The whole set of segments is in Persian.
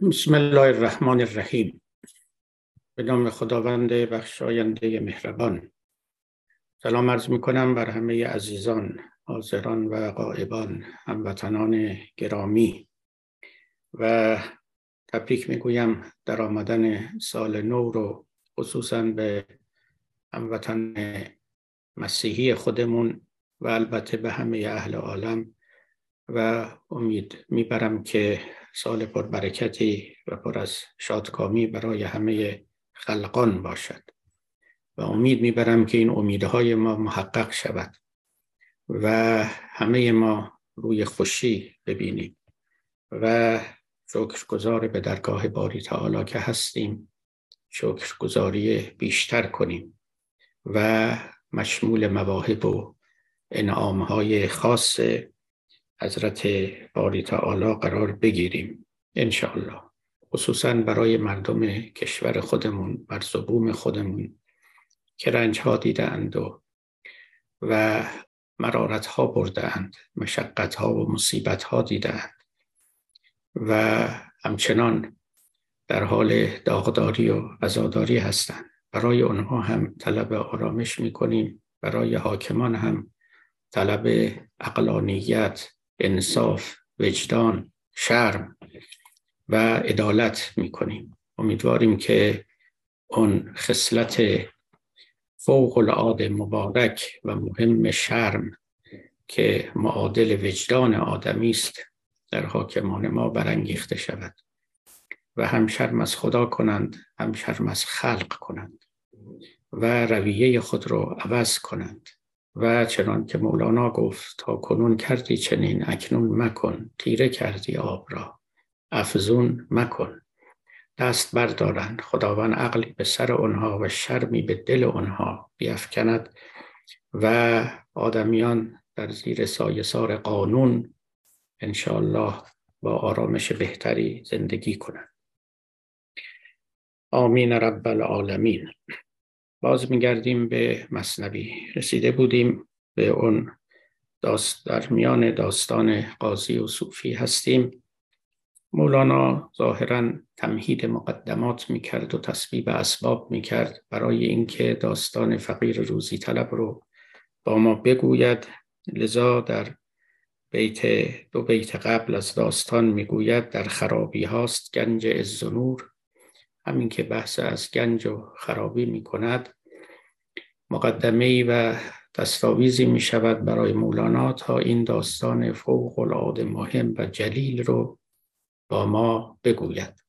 بسم الله الرحمن الرحیم. به نام خداوند بخشاینده مهربان. سلام عرض می کنم بر همه عزیزان، حاضران و غایبان، هموطنان گرامی و تبریک می گویم در آمدن سال نو رو، خصوصا به هموطن مسیحی خودمون و البته به همه اهل عالم، و امید میبرم که سال پربرکتی و پر از شادکامی برای همه خلقان باشد و امید میبرم که این امیدهای ما محقق شود و همه ما روی خوشی ببینیم و شکرگزار به درگاه باری تعالی که هستیم شکرگزاری بیشتر کنیم و مشمول مواهب و انعامهای خاص حضرت باری تعالی قرار بگیریم انشاءالله، خصوصا برای مردم کشور خودمون، مرز و بوم خودمون که رنجها دیدند و مرارتها بردند، مشقتها و مصیبتها دیدند و همچنان در حال داغداری و عزاداری هستند. برای آنها هم طلب آرامش میکنیم، برای حاکمان هم طلب عقلانیت، انصاف، وجدان، شرم و عدالت میکنیم. امیدواریم که اون خصلت فوق العاده مبارک و مهم شرم که معادل وجدان آدمی است در حاکمان ما برانگیخته شود و هم شرم از خدا کنند، هم شرم از خلق کنند و رویه خود رو عوض کنند و چنان که مولانا گفت تا کنون کردی چنین اکنون مکن، تیره کردی آب را افزون مکن. دست بردارند خداوند عقلی به سر آنها و شرمی به دل آنها بیفکند و آدمیان در زیر سایه‌سار قانون انشاءالله با آرامش بهتری زندگی کنند. آمین رب العالمین. باز میگردیم به مثنوی. رسیده بودیم به اون در میان داستان قاضی و صوفی هستیم. مولانا ظاهراً تمهید مقدمات میکرد و تسبیب اسباب میکرد برای اینکه داستان فقیر روزی طلب رو با ما بگوید. لذا در دو بیت قبل از داستان میگوید در خرابی هاست گنج عز و نور. همین که بحث از گنج و خرابی میکند، مقدمه‌ای و دستاویزی می شود برای مولانا تا این داستان فوق العاده مهم و جلیل رو با ما بگوید.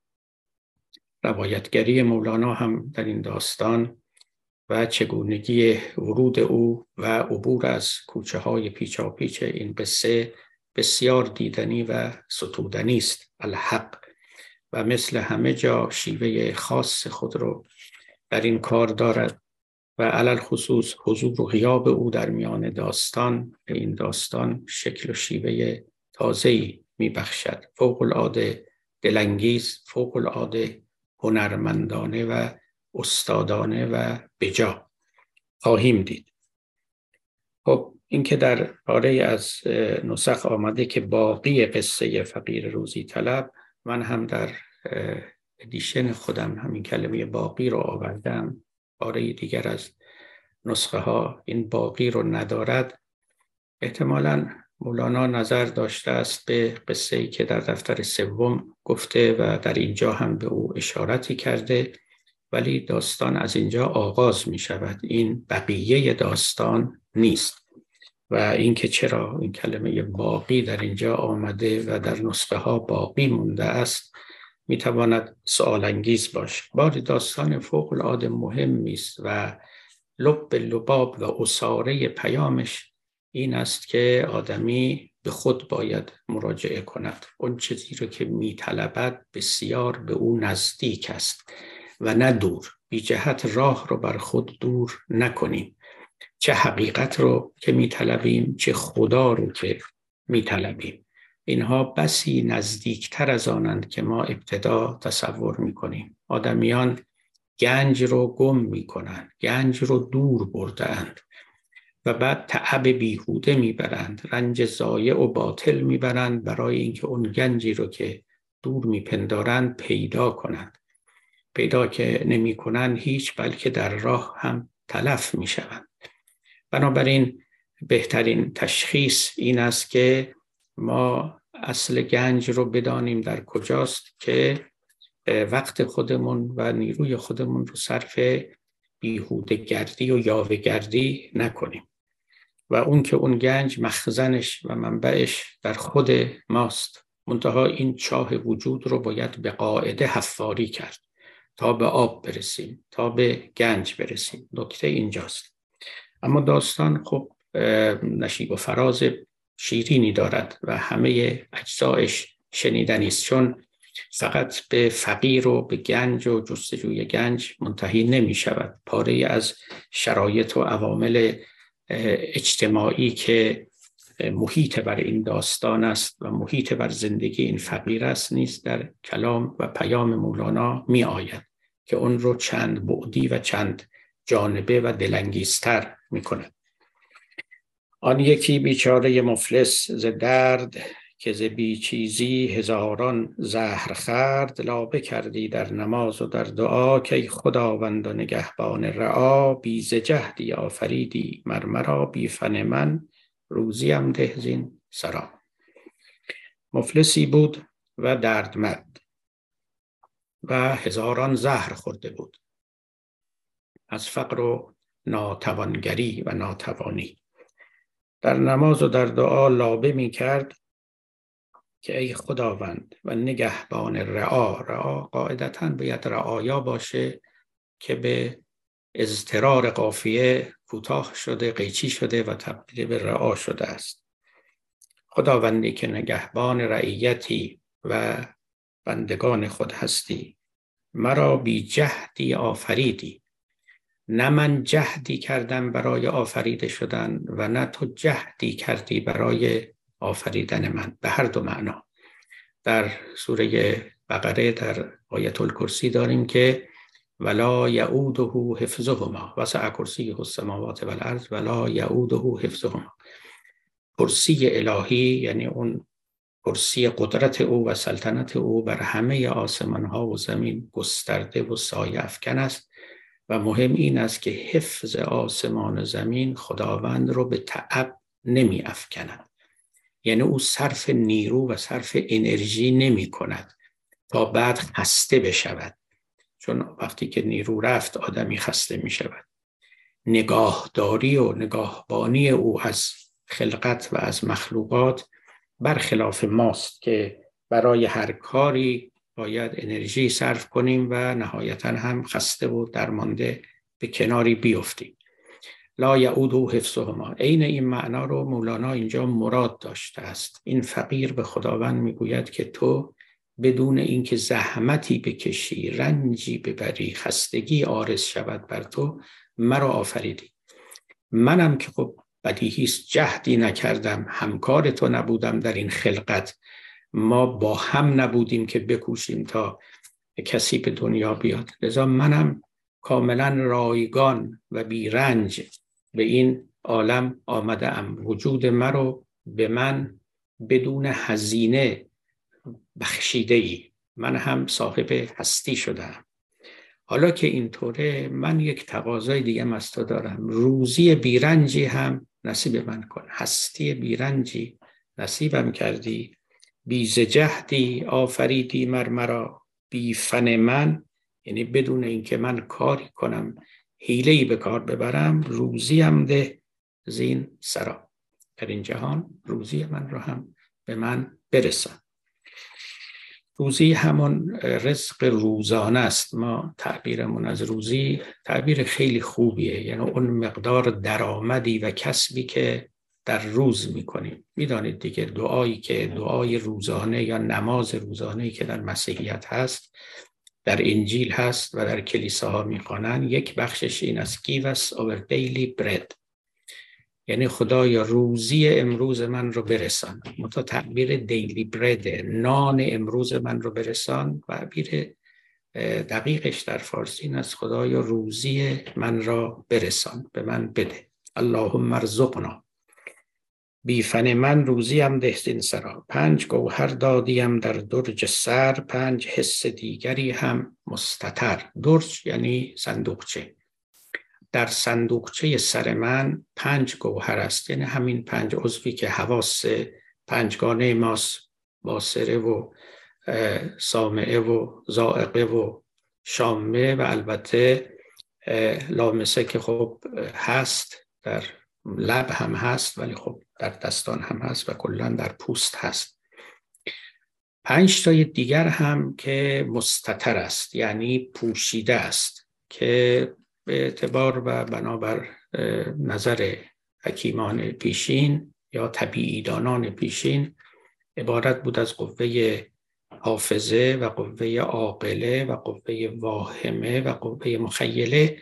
روایتگری مولانا هم در این داستان و چگونگی ورود او و عبور از کوچه های پیچاپیچ این قصه بسیار دیدنی و ستودنی است. الحق و مثل همه جا شیوه خاص خود رو در این کار دارد و علل خصوص حضور و غیاب او در میان داستان به این داستان شکل و شیوه تازه‌ای میبخشد، فوق العاده دلانگیز، فوق العاده هنرمندانه و استادانه و بجا خواهیم دید. خب این که در پاره از نسخ آمده که باقی قصه فقیر روزی طلب، من هم در ادیشن خودم همین کلمه باقی رو آوردم. پاره دیگر از نسخه ها این باقی رو ندارد. احتمالاً مولانا نظر داشته است به قصه‌ای که در دفتر سوم گفته و در اینجا هم به او اشارتی کرده، ولی داستان از اینجا آغاز می شود. این بقیه داستان نیست و اینکه چرا این کلمه باقی در اینجا آمده و در نسخه ها باقی مونده است می تواند سوال انگیز باشد. باری داستان فوق العاده مهمی است و لب لباب و اساره پیامش این است که آدمی به خود باید مراجعه کند. اون چیزی رو که می طلبد بسیار به او نزدیک است و نه دور. بی جهت راه رو بر خود دور نکنیم. چه حقیقت رو که می طلبیم، چه خدا رو که می طلبیم. اینها بسی نزدیکتر از آنند که ما ابتدا تصور می کنیم. آدمیان گنج رو گم می کنند، گنج رو دور بردند و بعد تعب بیهوده می برند، رنج ضایع و باطل می برند برای اینکه اون گنجی رو که دور میپندارند پیدا کنند. پیدا که نمی کنند هیچ، بلکه در راه هم تلف می شوند. بنابراین بهترین تشخیص این است که ما اصل گنج رو بدانیم در کجاست، که وقت خودمون و نیروی خودمون رو صرف بیهوده گردی و یاوه گردی نکنیم و اون که اون گنج مخزنش و منبعش در خود ماست. منتها این چاه وجود رو باید به قاعده حفاری کرد تا به آب برسیم، تا به گنج برسیم. نکته اینجاست. اما داستان خب نشیب و فراز شیرینی دارد و همه اجزایش شنیدنی است، چون فقط به فقیر و به گنج و جستجوی گنج منتهی نمی شود. پاره از شرایط و عوامل اجتماعی که محیط بر این داستان است و محیط بر زندگی این فقیر است نیز در کلام و پیام مولانا می آید که اون رو چند بعدی و چند جانبه و دلانگیزتر می کند. آن یکی بیچاره مفلس ز درد، که ز بی چیزی هزاران زهر خورد. لابه کردی در نماز و در دعا، که ای خداوند و نگهبان رعا. بی ز جهدی آفریدی مر مرا، بی فن من روزیم ده زین سرا. مفلسی بود و دردمند و هزاران زهر خورده بود از فقر و ناتوانگری و ناتوانی. در نماز و در دعا لابه می کرد که ای خداوند و نگهبان رعا. رعا قاعدتاً باید رعایا باشه که به اضطرار قافیه کوتاه شده، قیچی شده و تبدیل به رعا شده است. خداوندی که نگهبان رعیتی و بندگان خود هستی، مرا بی جهدی آفریدی. نه من جهدی کردم برای آفریده شدن و نه تو جهدی کردی برای آفریدن من. به هر دو معنا. در سوره بقره در آیت الکرسی داریم که ولا یعوده حفظهما وسع کرسیه السماوات والارض ولا یعوده حفظهما. کرسی الهی یعنی اون کرسی قدرت او و سلطنت او بر همه آسمان ها و زمین گسترده و سایه افکن است و مهم این است که حفظ آسمان و زمین خداوند رو به تعب نمی افکند. یعنی او صرف نیرو و صرف انرژی نمی کند تا بعد خسته بشود، چون وقتی که نیرو رفت آدمی خسته می شود. نگاهداری و نگاهبانی او از خلقت و از مخلوقات برخلاف ماست که برای هر کاری باید انرژی صرف کنیم و نهایتاً هم خسته و درمانده به کناری بیفتیم. لا یعوده حفظهما. عین این معنا رو مولانا اینجا مراد داشته است. این فقیر به خداوند میگوید که تو بدون اینکه زحمتی بکشی، رنجی ببری، خستگی عارض شود بر تو، مرا آفریدی. منم که خب بدیهی است جهدی نکردم، همکار تو نبودم در این خلقت، ما با هم نبودیم که بکوشیم تا کسی به دنیا بیاد، لذا منم کاملا رایگان و بیرنج به این عالم آمده ام. وجود مرا به من بدون هزینه بخشیده ای، من هم صاحب هستی شدم. حالا که اینطوره من یک تقاضای دیگه از تو دارم، روزی بیرنجی هم نصیب من کن. هستی بیرنجی نصیبم کردی، بی ز جهدی آفریدی مر مرا، بی فن من یعنی بدون اینکه من کاری کنم، حیله‌ای به کار ببرم، روزیم ده زین سرا. در این جهان روزی من رو هم به من برسان. روزی همون رزق روزانه است. ما تعبیرمون از روزی تعبیر خیلی خوبیه، یعنی اون مقدار درآمدی و کسبی که در روز میکنیم. میدانید دیگه دعایی که دعای روزانه یا نماز روزانه‌ای که در مسیحیت هست، در انجیل هست و در کلیساها میخوانن، یک بخشش این است: Give us our daily bread، یعنی خدایا روزی امروز من رو برسان. متا تعبیر دیلی برد، نان امروز من رو برسان، و تعبیر دقیقش در فارسی این است: خدایا روزی من را برسان، به من بده. اللهم ارزقنا. بیفن من روزیم ده زین سرا. 5 گوهر دادیم در درج سر، 5 حس دیگری هم مستتر. درج یعنی صندوقچه. در صندوقچه سر من 5 گوهر است، یعنی همین 5 عضوی که حواس پنجگانه ماست، باصره و سامعه و ذائقه و شامه و البته لامسه که خب هست، در لب هم هست ولی خب در دستان هم هست و کلا در پوست هست. 5 تای دیگر هم که مستتر است، یعنی پوشیده است، که به اعتبار و بنابر نظر حکیمان پیشین یا طبیعی دانان پیشین عبارت بود از قوه حافظه و قوه عاقله و قوه واهمه و قوه مخیله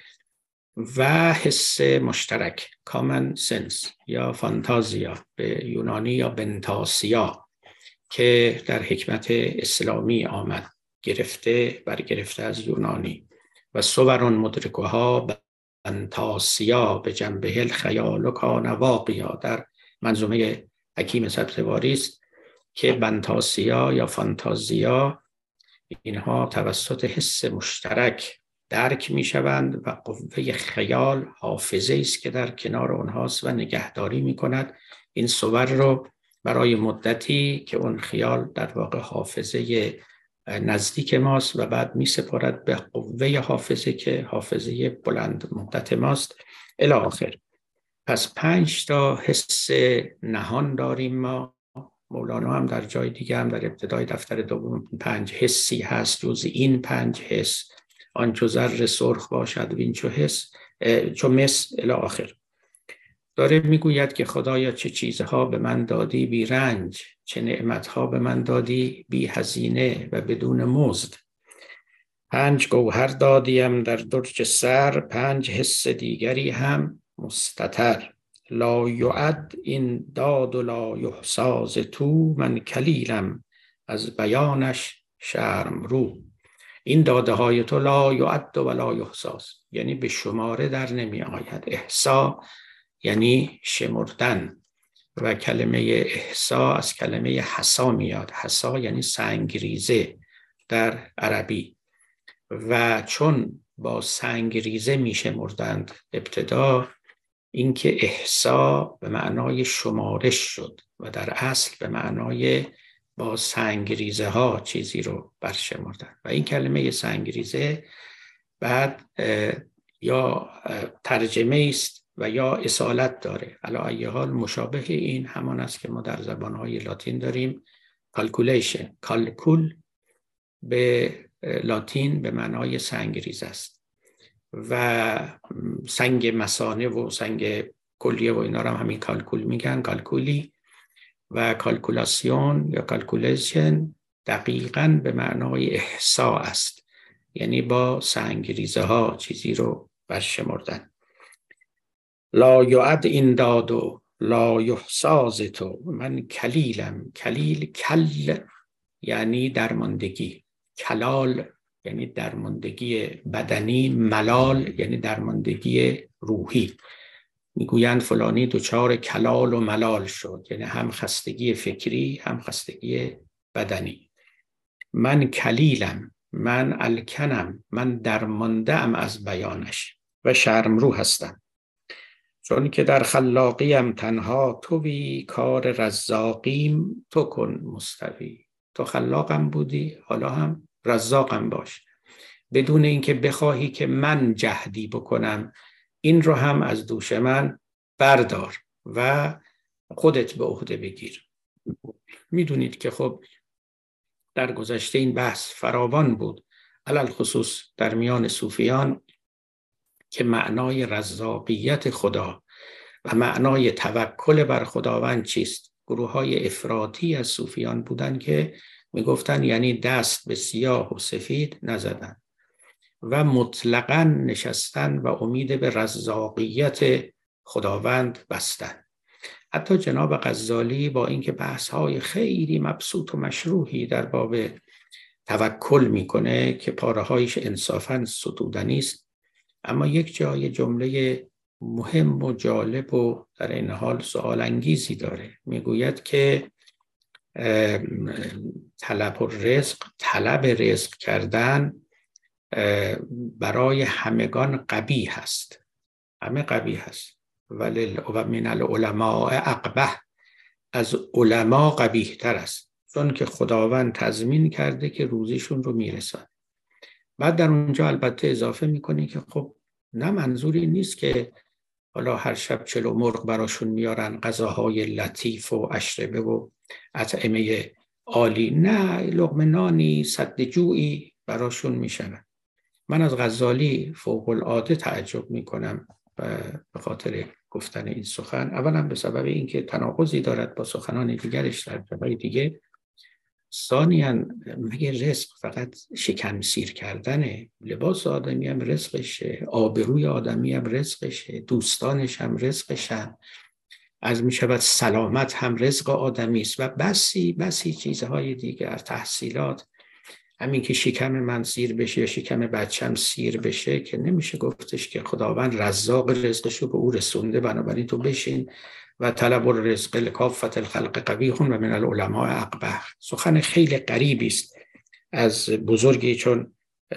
و حس مشترک، common sense یا فانتازیا به یونانی یا بنتاسیا، که در حکمت اسلامی آمد، برگرفته از یونانی. و صورون مدرکها بنتاسیا به جنبه الخیال کان واقعیا، در منظومه حکیم سبزواری است که بنتاسیا یا فانتازیا اینها توسط حس مشترک درک می شوند و قوه خیال حافظه است که در کنار اونهاست و نگهداری می کند این صور رو برای مدتی که اون خیال در واقع حافظه نزدیک ماست و بعد می سپارد به قوه حافظه که حافظه بلند مدت ماست الی آخر. پس 5 تا حس نهان داریم ما. مولانا هم در جای دیگه هم در ابتدای دفتر دوم 5 حسی هست، جز این 5 حس آن چو زر سرخ باشد وین چو حس چو مس الی آخر. داره میگوید که خدایا چه چیزها به من دادی بی رنج، چه نعمتها به من دادی بی هزینه و بدون مزد. 5 گوهر دادیم در درج سر، 5 حس دیگری هم مستتر. لا یعد این داد و لا یحصی ز تو، من کلیلم از بیانش شرم رو. این داده های تو لا یعد و لا یحصی، یعنی به شماره در نمی آید. احصا یعنی شمردن و کلمه احصا از کلمه حصا میاد. حصا یعنی سنگریزه در عربی، و چون با سنگریزه می شمردند ابتدا، اینکه احصا به معنای شمارش شد و در اصل به معنای با سنگریزه ها چیزی رو برشمردن. و این کلمه سنگریزه بعد یا ترجمه است و یا اصالت داره. علی ای حال مشابه این همان است که ما در زبانهای لاتین داریم. کالکولیشن، کالکول به لاتین به معنای سنگریزه است و سنگ مثانه و سنگ کلیه و اینا رو هم همین کالکول میگن، کالکولی. و کالکولاسیون یا کالکولیشن دقیقاً به معنای احصا است، یعنی با سنگریزه ها چیزی رو برشمردن. لا یعد این داد و لا یحصی ز تو، من کلیلم. کلیل کل یعنی درماندگی، کلال یعنی درماندگی بدنی، ملال یعنی درماندگی روحی. میگویند فلانی دچار کلال و ملال شد، یعنی هم خستگی فکری هم خستگی بدنی. من کلیلم، من الکنم، من درمانده‌ام از بیانش و شرمرو هستم. چون که در خلاقیم تنها تویی، کار رزاقیم تو کن مستوی. تو خلاقم بودی، حالا هم رزاقم باش، بدون اینکه بخواهی که من جهدی بکنم. این رو هم از دوش من بردار و خودت به عهده بگیر. میدونید که خب در گذشته این بحث فراوان بود، علل خصوص در میان صوفیان، که معنای رزاقیت خدا و معنای توکل بر خداوند چیست. گروه‌های افراطی از صوفیان بودن که میگفتن یعنی دست به سیاه و سفید نزدن و مطلقاً نشستن و امید به رزاقیت خداوند بستن. حتی جناب غزالی با اینکه بحث‌های خیلی مبسوط و مشروحی در باب توکل میکنه که پاره‌هایش انصافاً ستودنی است، اما یک جای جمله مهم و جالب و در این حال سوال انگیزی داره. میگوید که طلب رزق کردن برای همگان قبیح است. همه قبیح است. و من العلماء اقبح، از علما قبیح تر است، چون که خداوند تضمین کرده که روزیشون رو میرسن. بعد در اونجا البته اضافه میکنی که خب نه، منظوری نیست که حالا هر شب 40 مرغ براشون میارن، غذاهای لطیف و اشربه و اطعمه عالی، نه، لقمه نانی سد جوعی براشون میشن. من از غزالی فوق العاده تعجب میکنم به خاطر گفتن این سخن. اولا به سبب اینکه تناقضی دارد با سخنان دیگرش در جاهای دیگه. ثانیاً مگه رزق فقط شکم سیر کردنه؟ لباس آدمی هم رزقشه، آبروی آدمی هم رزقشه، دوستانش هم رزقشن، از می شود سلامت هم رزق آدمی است و بسی چیزهای دیگر، تحصیلات. همین که شکم من سیر بشه یا شکم بچم سیر بشه که نمیشه گفتش که خداوند رزاق رزقشو به او رسونده، بنابراین تو بشین و طلب الرزق لکافة الخلق قبیح و من العلماء اقبح. سخن خیلی غریبی است از بزرگی چون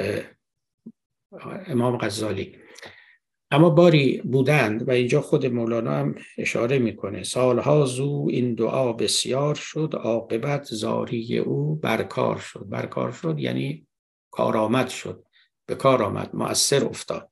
امام غزالی. اما باری بودند و اینجا خود مولانا هم اشاره میکنه: سالها زو این دعا بسیار شد، عاقبت زاری او برکار شد. برکار شد یعنی کارآمد شد، به کار آمد، مؤثر افتاد.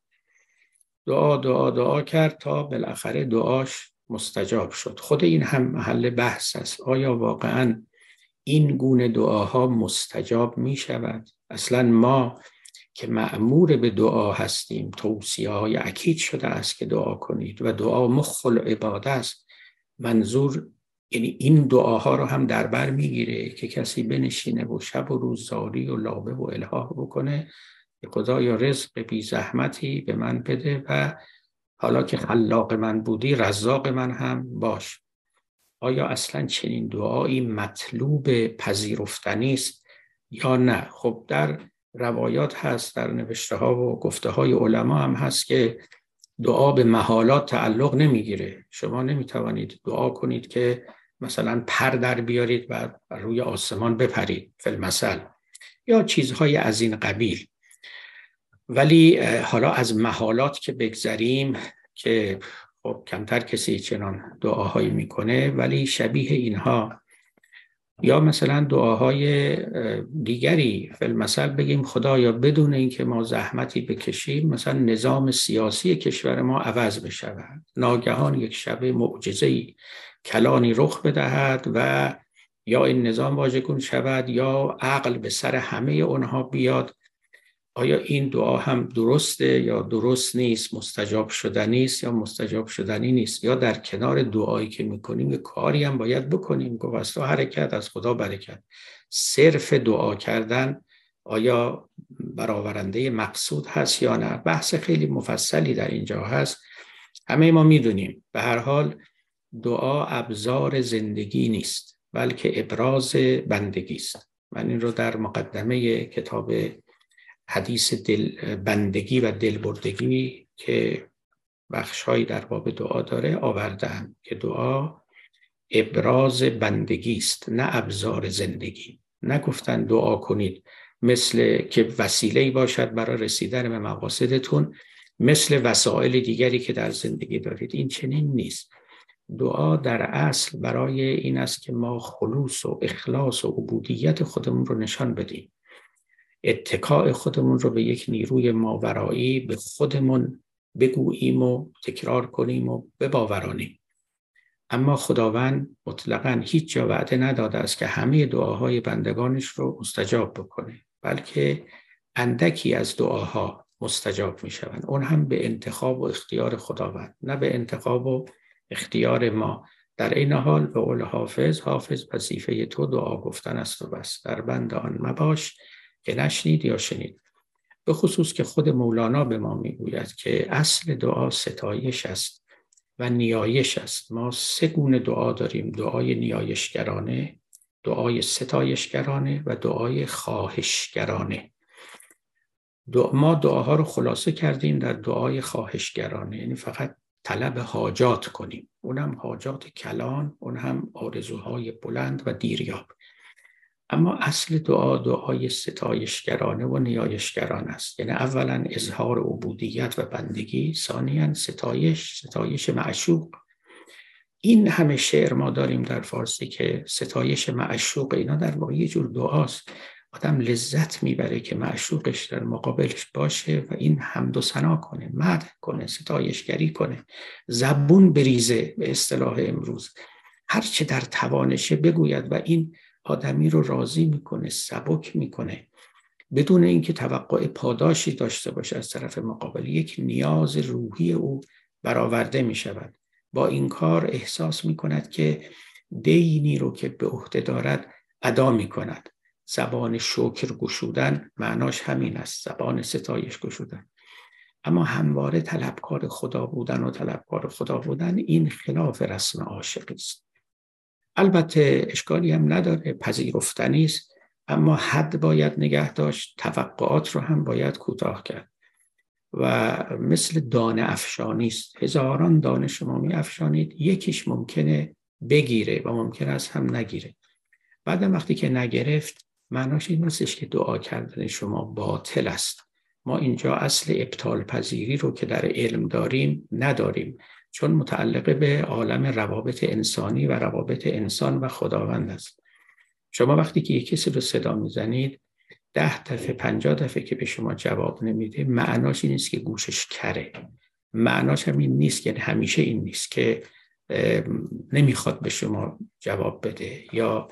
دعا کرد تا بالاخره دعاش مستجاب شد. خود این هم محل بحث است. آیا واقعا این گونه دعاها مستجاب می شود؟ اصلا ما که مأمور به دعا هستیم، توصیه‌های اکید شده است که دعا کنید و دعا مخ العباده است. منظور یعنی این دعاها رو هم در بر میگیره که کسی بنشینه و شب و روز زاری و لابه و الها بکنه که خدایا رزق بی زحمتی به من بده و حالا که خلاق من بودی رزاق من هم باش. آیا اصلا چنین دعایی مطلوب پذیرفتنی است یا نه؟ خب در روایات هست، در نوشته ها و گفته های علما هم هست که دعا به محالات تعلق نمیگیره. شما نمیتوانید دعا کنید که مثلا پر در بیارید و روی آسمان بپرید فی المثل، یا چیزهای از این قبیل. ولی حالا از محالات که بگذریم که خب کمتر کسی چنان دعاهایی میکنه، ولی شبیه اینها یا مثلا دعاهای دیگری فی المثل بگیم خدایا بدون اینکه ما زحمتی بکشیم مثلا نظام سیاسی کشور ما عوض بشود، ناگهان یک شب معجزه‌ای کلانی رخ بدهد و یا این نظام واژگون شود یا عقل به سر همه اونها بیاد. آیا این دعا هم درسته یا درست نیست؟ مستجاب شدنی است یا مستجاب شدنی نیست؟ یا در کنار دعایی که میکنیم کاری هم باید بکنیم؟ گفت حرکت از خدا برکت. صرف دعا کردن آیا برآورنده مقصود هست یا نه؟ بحث خیلی مفصلی در اینجا هست. همه ما میدونیم به هر حال دعا ابزار زندگی نیست بلکه ابراز بندگی است. من این رو در مقدمه کتاب حدیث بندگی و دلبردگی که بخش‌هایی در باب دعا داره آوردم که دعا ابراز بندگی است نه ابزار زندگی. نگفتن دعا کنید مثل که وسیله‌ای باشد برای رسیدن به مقاصدتون مثل وسایل دیگری که در زندگی دارید. این چنین نیست. دعا در اصل برای این است که ما خلوص و اخلاص و عبودیت خودمون رو نشان بدیم، اتکاء خودمون رو به یک نیروی ماورایی به خودمون بگوییم و تکرار کنیم و بباورانیم. اما خداوند مطلقاً هیچ جا وعده نداده است که همه دعاهای بندگانش رو مستجاب بکنه، بلکه اندکی از دعاها مستجاب می شوند. اون هم به انتخاب و اختیار خداوند، نه به انتخاب و اختیار ما. در این حال به قول حافظ وظیفه تو دعا گفتن است و بس، در بند آن مباش که نشنید یا شنید. به خصوص که خود مولانا به ما میگوید که اصل دعا ستایش است و نیایش است. ما سه گونه دعا داریم: دعای نیایشگرانه، دعای ستایشگرانه و دعای خواهشگرانه. ما دعاها رو خلاصه کردیم در دعای خواهشگرانه، یعنی فقط طلب حاجات کنیم، اونم حاجات کلان، اون هم آرزوهای بلند و دیریاب. اما اصل دعا دعای ستایشگرانه و نیایشگرانه است. یعنی اولا اظهار عبودیت و بندگی، ثانیاً ستایش معشوق. این همه شعر ما داریم در فارسی که ستایش معشوق، اینا در واقع یه جور دعاست. آدم لذت میبره که معشوقش در مقابلش باشه و این حمد و ثنا کنه، مدح کنه، ستایشگری کنه، زبون بریزه به اصطلاح امروز، هر چه در توانشه بگوید و این آدمی رو راضی میکنه، سبک میکنه، بدون اینکه توقع پاداشی داشته باشه از طرف مقابل. یک نیاز روحی او برآورده میشود. با این کار احساس میکند که دینی رو که به عهده دارد ادا میکند. زبان شکر گشودن معناش همین است، زبان ستایش گشودن. اما همواره طلبکار خدا بودن این خلاف رسم عاشقی است. البته اشکالی هم نداره، پذیرفتنی است، اما حد باید نگه داشت، توقعات رو هم باید کوتاه کرد. و مثل دانه افشانی است، هزاران دانه شما می افشانید، یکیش ممکنه بگیره و ممکنه از هم نگیره. بعدم وقتی که نگرفت، معناش این نیستش که دعا کردن شما باطل است. ما اینجا اصل ابطال پذیری رو که در علم داریم نداریم، چون متعلق به عالم روابط انسانی و روابط انسان و خداوند است. شما وقتی که یک کسی رو صدا میزنید 10 دفعه 50 دفعه که به شما جواب نمیده، معناش این نیست که گوشش کره، معناش هم این نیست که همیشه این نیست که نمیخواد به شما جواب بده یا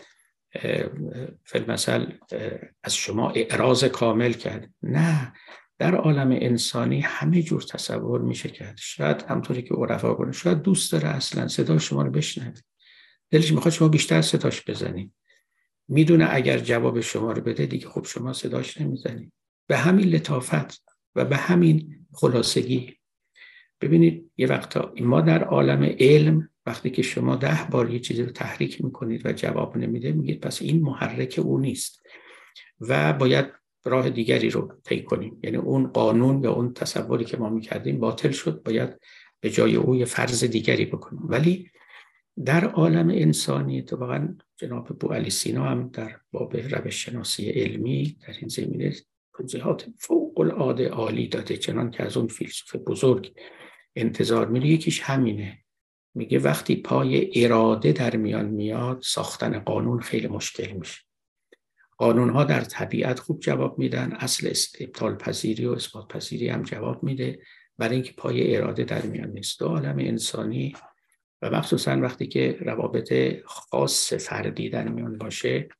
فی‌المثل از شما اعراض کامل کرد. نه، در عالم انسانی همه جور تصور میشه کرد. شاید همطوری که عرفا کنه، شاید دوست داره اصلا صدای شما رو بشنوه، دلش میخواد شما بیشتر صداش بزنید، میدونه اگر جواب شما رو بده دیگه خب شما صداش نمیزنید. به همین لطافت و به همین خلاصگی. ببینید یه وقتا ما در عالم علم وقتی که شما 10 بار یه چیزی رو تحریک میکنید و جواب نمیده، میگید پس این محرک او نیست و باید راه دیگری رو طی کنیم. یعنی اون قانون یا اون تصوری که ما میکردیم باطل شد، باید به جای او یه فرض دیگری بکنیم. ولی در عالم انسانی اتفاقا جناب بوعلی سینا هم در باب روش شناسی علمی در این زمینه توضیحات فوق العاده عالی داده، چنان که از اون فیلسوف بزرگ انتظار میره. یکیش همینه، میگه وقتی پای اراده در میان میاد، ساختن قانون خیلی مشکل میشه. قانون ها در طبیعت خوب جواب میدن، اصل ابطال پذیری و اثبات پذیری هم جواب میده، برای اینکه پای اراده در میان نیست. عالم انسانی و مخصوصا وقتی که روابط خاص فردی در میان باشه،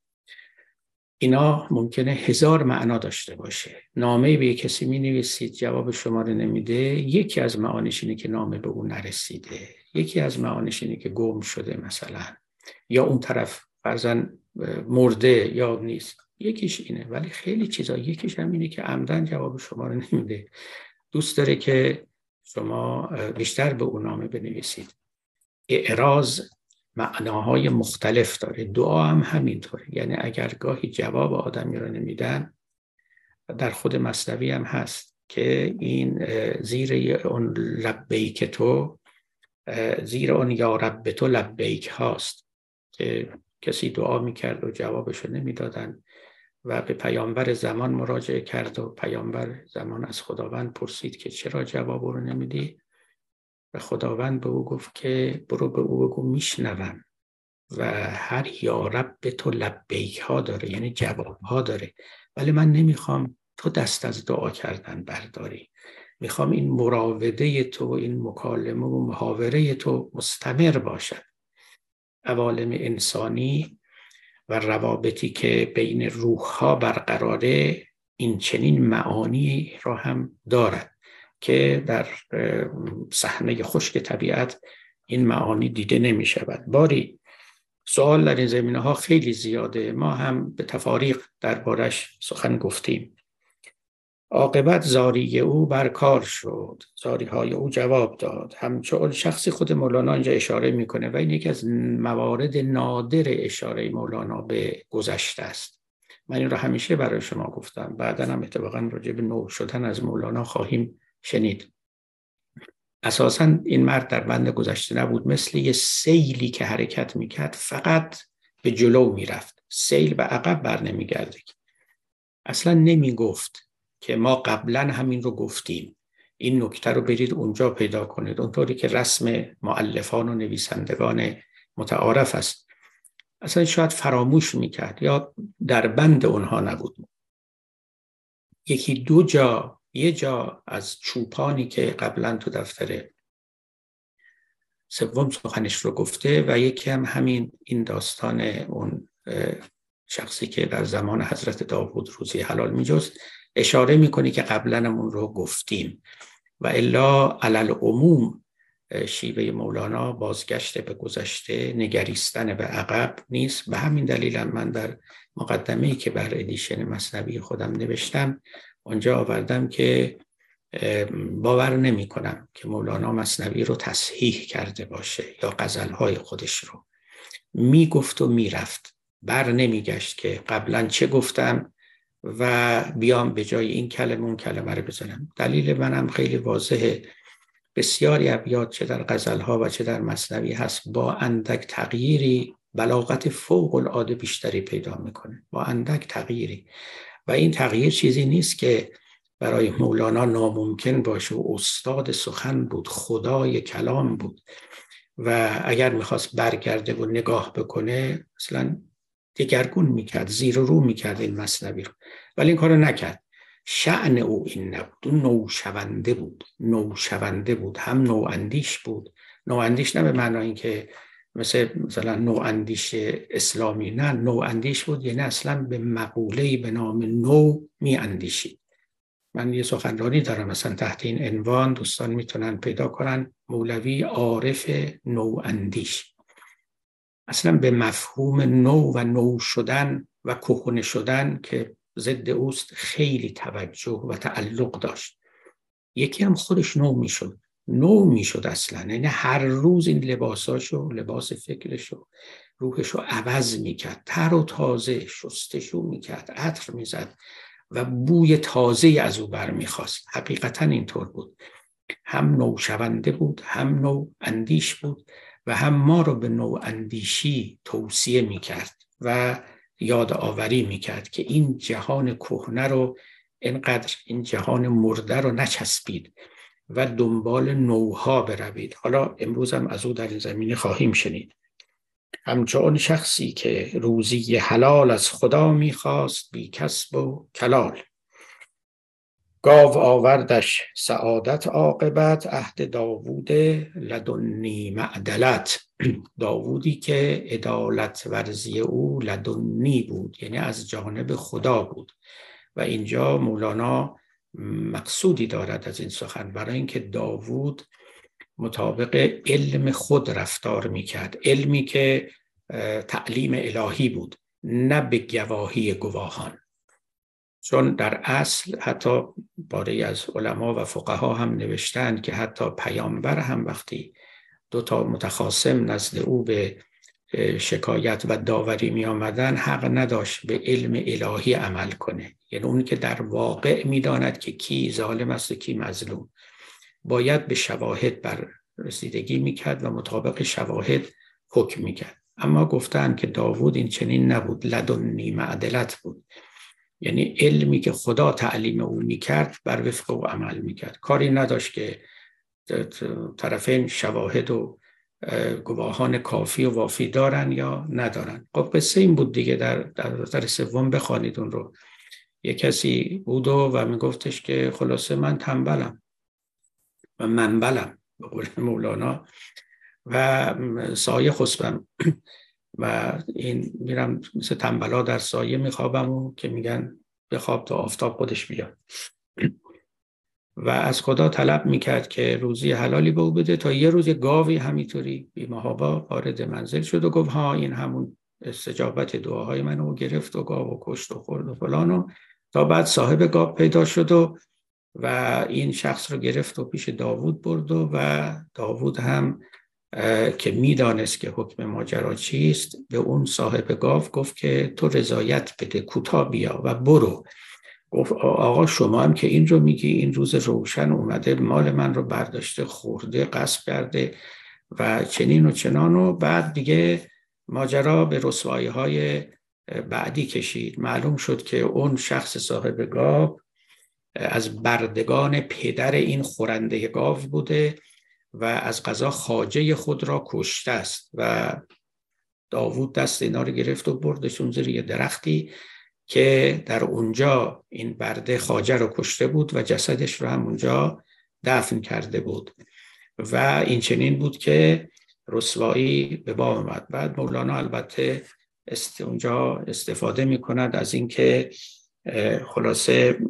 اینا ممکنه 1000 معنا داشته باشه. نامه به کسی می نویسید، جواب شما رو نمیده، یکی از معانیش اینه که نامه به اون نرسیده، یکی از معانیش اینه که گم شده مثلا، یا اون طرف فرضاً مرده یا نیست، یکیش اینه. ولی خیلی چیزا یکیش هم اینه که عمدن جواب شما رو نمیده، دوست داره که شما بیشتر به اون نامه بنویسید. اعراض معناهای مختلف داره، دعا هم همینطوره. یعنی اگر گاهی جواب آدمی رو نمیدن، در خود مثنوی هم هست که این زیر اون لبیک تو، زیر اون یا رب تو لبیک هاست، که کسی دعا میکرد و جوابش رو نمیدادن و به پیامبر زمان مراجعه کرد و پیامبر زمان از خداوند پرسید که چرا جواب رو نمیدی؟ و خداوند به او گفت که برو به او بگو میشنوم و هر یا رب تو لبیک ها داره، یعنی جواب ها داره، ولی من نمیخوام تو دست از دعا کردن برداری، میخوام این مراوده تو، این مکالمه و محاوره تو مستمر باشد. عوالم انسانی و روابطی که بین روح ها برقراره این چنین معانی را هم دارد که در صحنه خشک طبیعت این معانی دیده نمی شود. باری سوال در این زمینه ها خیلی زیاده، ما هم به تفاریق دربارش سخن گفتیم. عاقبت زاری او برکار شد، زاری های او جواب داد. همچون شخصی خود مولانا اینجا اشاره میکنه و این یکی از موارد نادر اشاره مولانا به گذشته است. من این رو همیشه برای شما گفتم، بعداً هم اتفاقاً راجع به نو شدن از مولانا خواهیم شنید. اساساً این مرد در بند گذشته نبود، مثل یه سیلی که حرکت میکرد فقط به جلو میرفت، سیل به عقب بر نمیگرده. اصلا نمیگفت که ما قبلا همین رو گفتیم، این نکته رو برید اونجا پیدا کنید، اونطوری که رسم مؤلفان و نویسندگان متعارف است. اصلا شاید فراموش میکرد یا در بند اونها نبود. یکی دو جا، یه جا از چوپانی که قبلا تو دفتر سوم سخنش رو گفته و یکی هم همین این داستان اون شخصی که در زمان حضرت داوود روزی حلال میجست اشاره میکنی که قبلا اون رو گفتیم. و الا علل عموم شیوه مولانا بازگشت به گذشته، نگریستن به عقب نیست. به همین دلیل من در مقدمه‌ای که بر ادیشن مثنوی خودم نوشتم اونجا آوردم که باور نمی کنم که مولانا مثنوی رو تصحیح کرده باشه یا غزلهای خودش رو. می گفت و می رفت، بر نمی گشت که قبلا چه گفتم و بیام به جای این کلمه اون کلمه رو بزنم. دلیل منم خیلی واضحه. بسیاری ابیات چه در غزلها و چه در مثنوی هست با اندک تغییری بلاغت فوق العاده بیشتری پیدا میکنه، با اندک تغییری. و این تغییر چیزی نیست که برای مولانا ناممکن باشه. و استاد سخن بود، خدای کلام بود و اگر میخواست برگرده و نگاه بکنه اصلا دگرگون میکرد، زیر و رو میکرد این مثنوی رو، ولی این کارو نکرد. شأن او این نبود، اون نوشونده بود، نوشونده بود، هم نواندیش بود. نواندیش نه به معنای این که مثلا نواندیش اسلامی، نه، نواندیش بود یعنی اصلا به مقوله‌ای به نام نو می اندیشید. من یه سخنرانی دارم مثلا تحت این عنوان، دوستان میتونن پیدا کنن، مولوی عارف نواندیش. اصلا به مفهوم نو و نو شدن و کهنه شدن که ضد اوست خیلی توجه و تعلق داشت. یکی هم خودش نو میشد اصلا، یعنی هر روز این لباساشو، لباس فکرشو، روحشو عوض میکرد، تر و تازه شستشو میکرد، عطر میزد و بوی تازه از او برمیخواست. حقیقتا اینطور بود، هم نوشونده بود، هم نو اندیش بود و هم ما رو به نو اندیشی توصیه میکرد و یاد آوری میکرد که این جهان کهنه رو اینقدر، این جهان مرده رو نچسبید و دنبال نوها بروید. حالا امروز هم از او در این زمینه خواهیم شنید. همچون شخصی که روزی حلال از خدا میخواست بی کسب و کلال، گاو آوردش سعادت عاقبت عهد داوود لدنی معدلت. داوودی که عدالت ورزی او لدنی بود، یعنی از جانب خدا بود. و اینجا مولانا مقصودی دارد از این سخن، برای اینکه داوود مطابق علم خود رفتار میکرد، علمی که تعلیم الهی بود، نه به گواهی گواهان. چون در اصل حتی باری از علما و فقها هم نوشتند که حتی پیامبر هم وقتی دو تا متخاصم نزد او به شکایت و داوری می آمدن، حق نداشت به علم الهی عمل کنه. یعنی اون که در واقع می داند که کی ظالم است و کی مظلوم، باید به شواهد بر رسیدگی می کرد و مطابق شواهد حکم می کرد. اما گفتن که داوود این چنین نبود، لدنی معدلت بود، یعنی علمی که خدا تعلیم او میکرد بر وفق او عمل میکرد. کاری نداشت که طرفین شواهد و گواهان کافی و وافی دارن یا ندارن. خب قصه این بود دیگه، در دفتر سوم بخوانید اون رو. یک کسی بود و میگفتش که خلاصه من تنبلم و منبلم به قول مولانا و سایه خسبم و این میرم مثل تنبلا در سایه میخوابم و که میگن بخواب تا آفتاب خودش بیاد. و از خدا طلب میکرد که روزی حلالی به او بده. تا یه روز گاوی همینطوری بی‌محابا وارد منزل شد و گفت ها این همون استجابت دعاهای منو گرفت و گاو کشت و خورد و فلان. تا بعد صاحب گاو پیدا شد و این شخص رو گرفت و پیش داوود برد و داوود هم که میدانست که حکم ماجرا چیست به اون صاحب گاو گفت که تو رضایت بده، کوتاه بیا و برو. گفت آقا شما هم که این رو میگی، این روز روشن اومده مال من رو برداشته خورده غصب کرده و چنین و چنان. و بعد دیگه ماجرا به رسوایی‌های بعدی کشید. معلوم شد که اون شخص صاحب گاو از بردگان پدر این خورنده گاو بوده و از قضا خواجه خود را کشته است و داوود دست اینا رو گرفت و بردشون زیر یه درختی که در اونجا این برده خواجه رو کشته بود و جسدش رو هم اونجا دفن کرده بود و این چنین بود که رسوایی به باب آمد. بعد مولانا البته اونجا استفاده می کند از این که خلاصه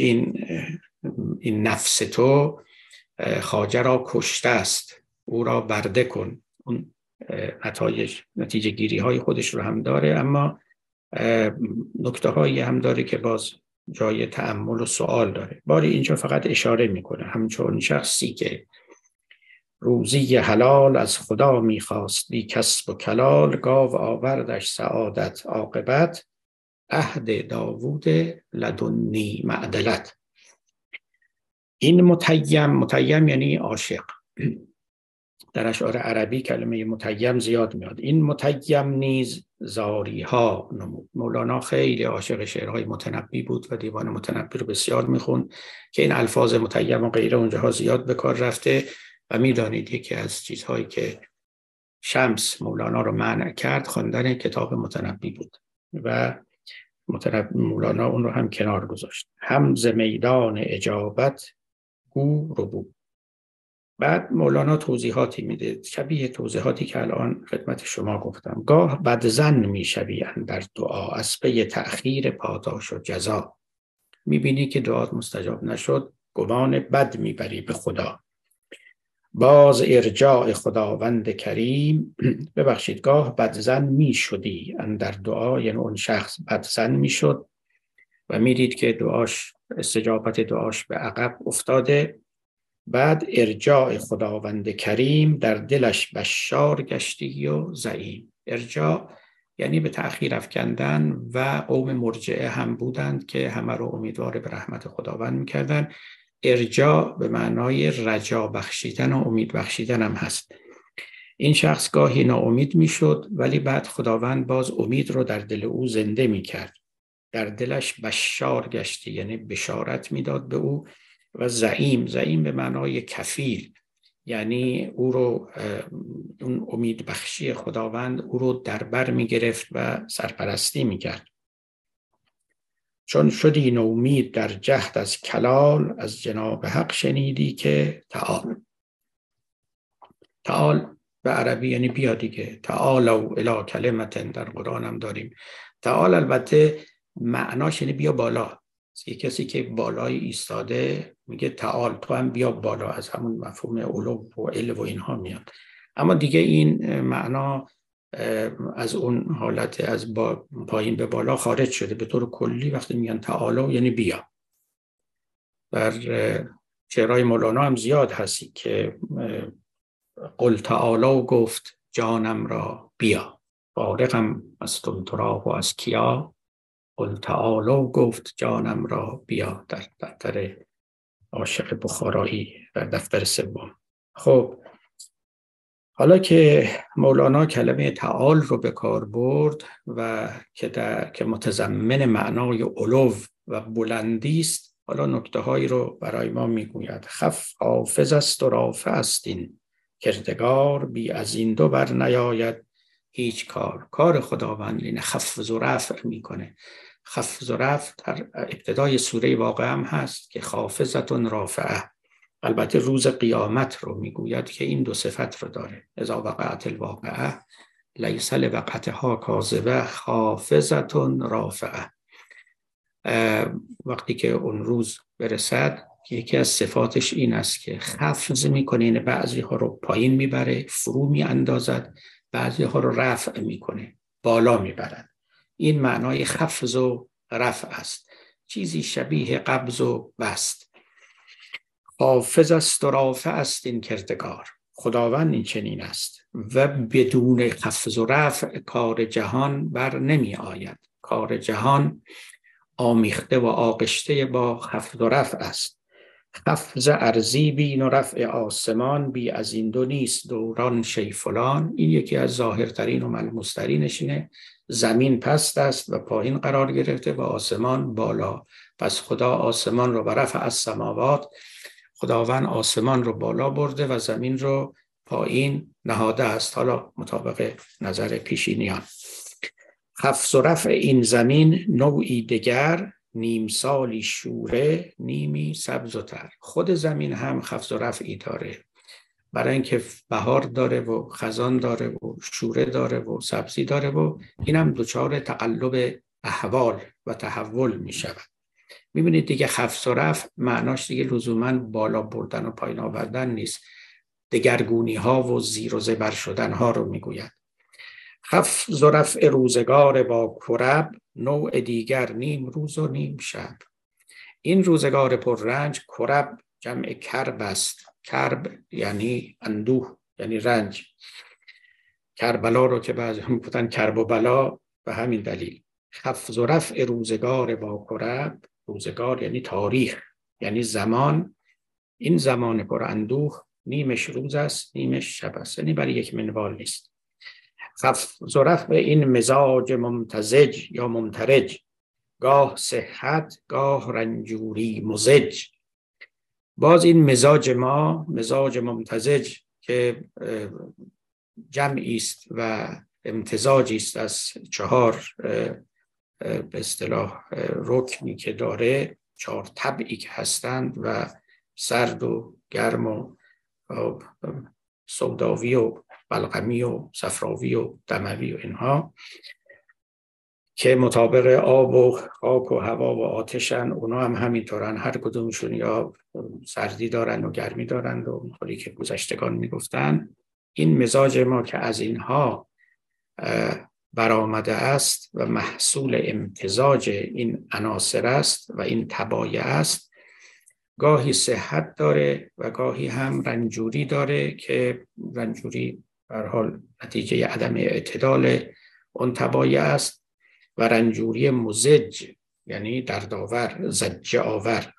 این نفس تو خواجه را کشته است، او را برده کن. اون نتیجه گیری های خودش رو هم داره، اما نکته هایی هم داره که باز جای تأمل و سوال داره. باری اینجا فقط اشاره میکنه همچون شخصی که روزی حلال از خدا میخواست بی کسب و کلال، گاو آوردش سعادت عاقبت، عهد داوود لدنی معدلت. این متیم یعنی عاشق. در اشعار عربی کلمه متیم زیاد میاد. این متیم نیز زاری ها نمود. مولانا خیلی عاشق شعرهای متنبی بود و دیوان متنبی رو بسیار میخوند که این الفاظ متیم و غیره اونجاها زیاد به کار رفته و میدانید یکی از چیزهایی که شمس مولانا رو منع کرد خواندن کتاب متنبی بود و مولانا اون رو هم کنار گذاشت. هم ز میدان اجابت گو ربو. بعد مولانا توضیحاتی میده شبیه توضیحاتی که الان خدمت شما گفتم. گاه بدظن میشوی اندر دعا، از پی تأخیر پاداش و جزا. میبینی که دعات مستجاب نشد، گمان بد میبری به خدا. باز ارجاع خداوند کریم، ببخشید، گاه بدظن میشدی اندر دعا، یعنی اون شخص بدظن میشد و میدید که دعاش، استجابت دعاش به عقب افتاده. بعد ارجاع خداوند کریم، در دلش بشار گشتی و زعیم. ارجاع یعنی به تأخیر افکندن و قوم مرجعه هم بودند که همه رو امیدوار به رحمت خداوند میکردن. ارجاع به معنای رجا بخشیدن و امید بخشیدن هم هست. این شخص گاهی ناامید میشد ولی بعد خداوند باز امید رو در دل او زنده میکرد. در دلش بشار گشتی یعنی بشارت میداد به او. و زعیم به معنای کفیل، یعنی او رو، اون امید بخشی خداوند او رو در بر می گرفت و سرپرستی می کرد. چون شدی نومید در جهد از کلال، از جناب حق شنیدی که تعال به عربی یعنی بیا دیگه. تعالوا الی کلمت، در قرآن هم داریم. تعال البته معناش یعنی بیا بالا. یه کسی که بالای ایستاده میگه تعال، تو هم بیا بالا، از همون مفهوم علو و علو و اینها میاد. اما دیگه این معنا از اون حالت از پایین به بالا خارج شده. به طور کلی وقتی میگن تعالو یعنی بیا. در شعرهای مولانا هم زیاد هستی که قل تعالو گفت جانم را بیا، فارغم از طمطراق و از کیا. قل تعالو گفت جانم را بیا، در دفتر عاشق بخارایی در دفتر سوم. خب حالا که مولانا کلمه تعال رو به کار برد و که متضمن معنای علو و بلندی است، حالا نکته هایی رو برای ما میگوید. خف حافظ است و رافع است این کردگار، بی از این دو بر نیاید هیچ کار خداوند اینه خفض و رفع میکنه. خفض و رفع در ابتدای سوره واقعه هم هست که خافضتون رافعه. البته روز قیامت رو میگوید که این دو صفت رو داره. اذا وقعت الواقعه لیس لوقعتها کاذبه خافضتون رافعه. وقتی که اون روز برسد یکی از صفاتش این است که خفض میکنه، یعنی بعضی ها رو پایین میبره، فرو میاندازد، بعضی ها رو رفع میکنه، بالا میبرد. این معنای خفض و رفع است، چیزی شبیه قبض و بست. حافظ است و رافع است این کردگار، خداوند این چنین است و بدون خفض و رفع کار جهان بر نمی آید. کار جهان آمیخته و آغشته با خفض و رفع است. خفض ارضی بین و رفع آسمان، بی از این دو نیست دوران شی فلان. این یکی از ظاهرترین و ملموس‌ترینش اینه. زمین پست است و پایین قرار گرفته و آسمان بالا. پس خدا آسمان رو برفع از سماوات، خداوند آسمان رو بالا برده و زمین رو پایین نهاده است، حالا مطابق نظر پیشینیان. خفض و رفع این زمین نوعی دگر، نیم سالی شوره نیمی سبز و تر. خود زمین هم خفض و رفعی داره، برای اینکه بهار داره و خزان داره و شوره داره و سبزی داره و اینم دچار تقلب احوال و تحول می شود. میبینید دیگه خفض و رفع معناش دیگه لزوما بالا بردن و پایین آوردن نیست، دگرگونی ها و زیر و زبر شدن ها رو میگوید. خفض و رفع روزگار با کرب، نوع دیگر نیم روز و نیم شب. این روزگار پررنج، کرب جمع کرب است. کرب یعنی اندوه، یعنی رنج. کربلا رو که بعضی هم میگفتن کرب و بلا، به همین دلیل. خفض و رفع روزگار با کرب، روزگار یعنی تاریخ، یعنی زمان. این زمان پر اندوه نیمش روز است نیمش شب است، یعنی برای یک منوال نیست. خفض و رفع این مزاج ممتزج یا ممترج، گاه صحت گاه رنجوری مزج. باز این مزاج ما، مزاج ممتزج که جمعی است و امتزاجی است از 4 به اصطلاح رکنی که داره، 4 طبعی که هستند و سرد و گرم و سوداوی و بلغمی و صفراوی و دموی و اینها که مطابق آب و خاک و هوا و آتشن. اونا هم همینطورن، هر کدومشون یا سردی دارن و گرمی دارن و خودی که گذشتگان میگفتن. این مزاج ما که از اینها برآمده است و محصول امتزاج این عناصر است و این تبایع است، گاهی صحت داره و گاهی هم رنجوری داره که رنجوری به هر حال نتیجه عدم اعتدال اون تبایع است، و رنجوری مزج یعنی دردآور، زجه آور.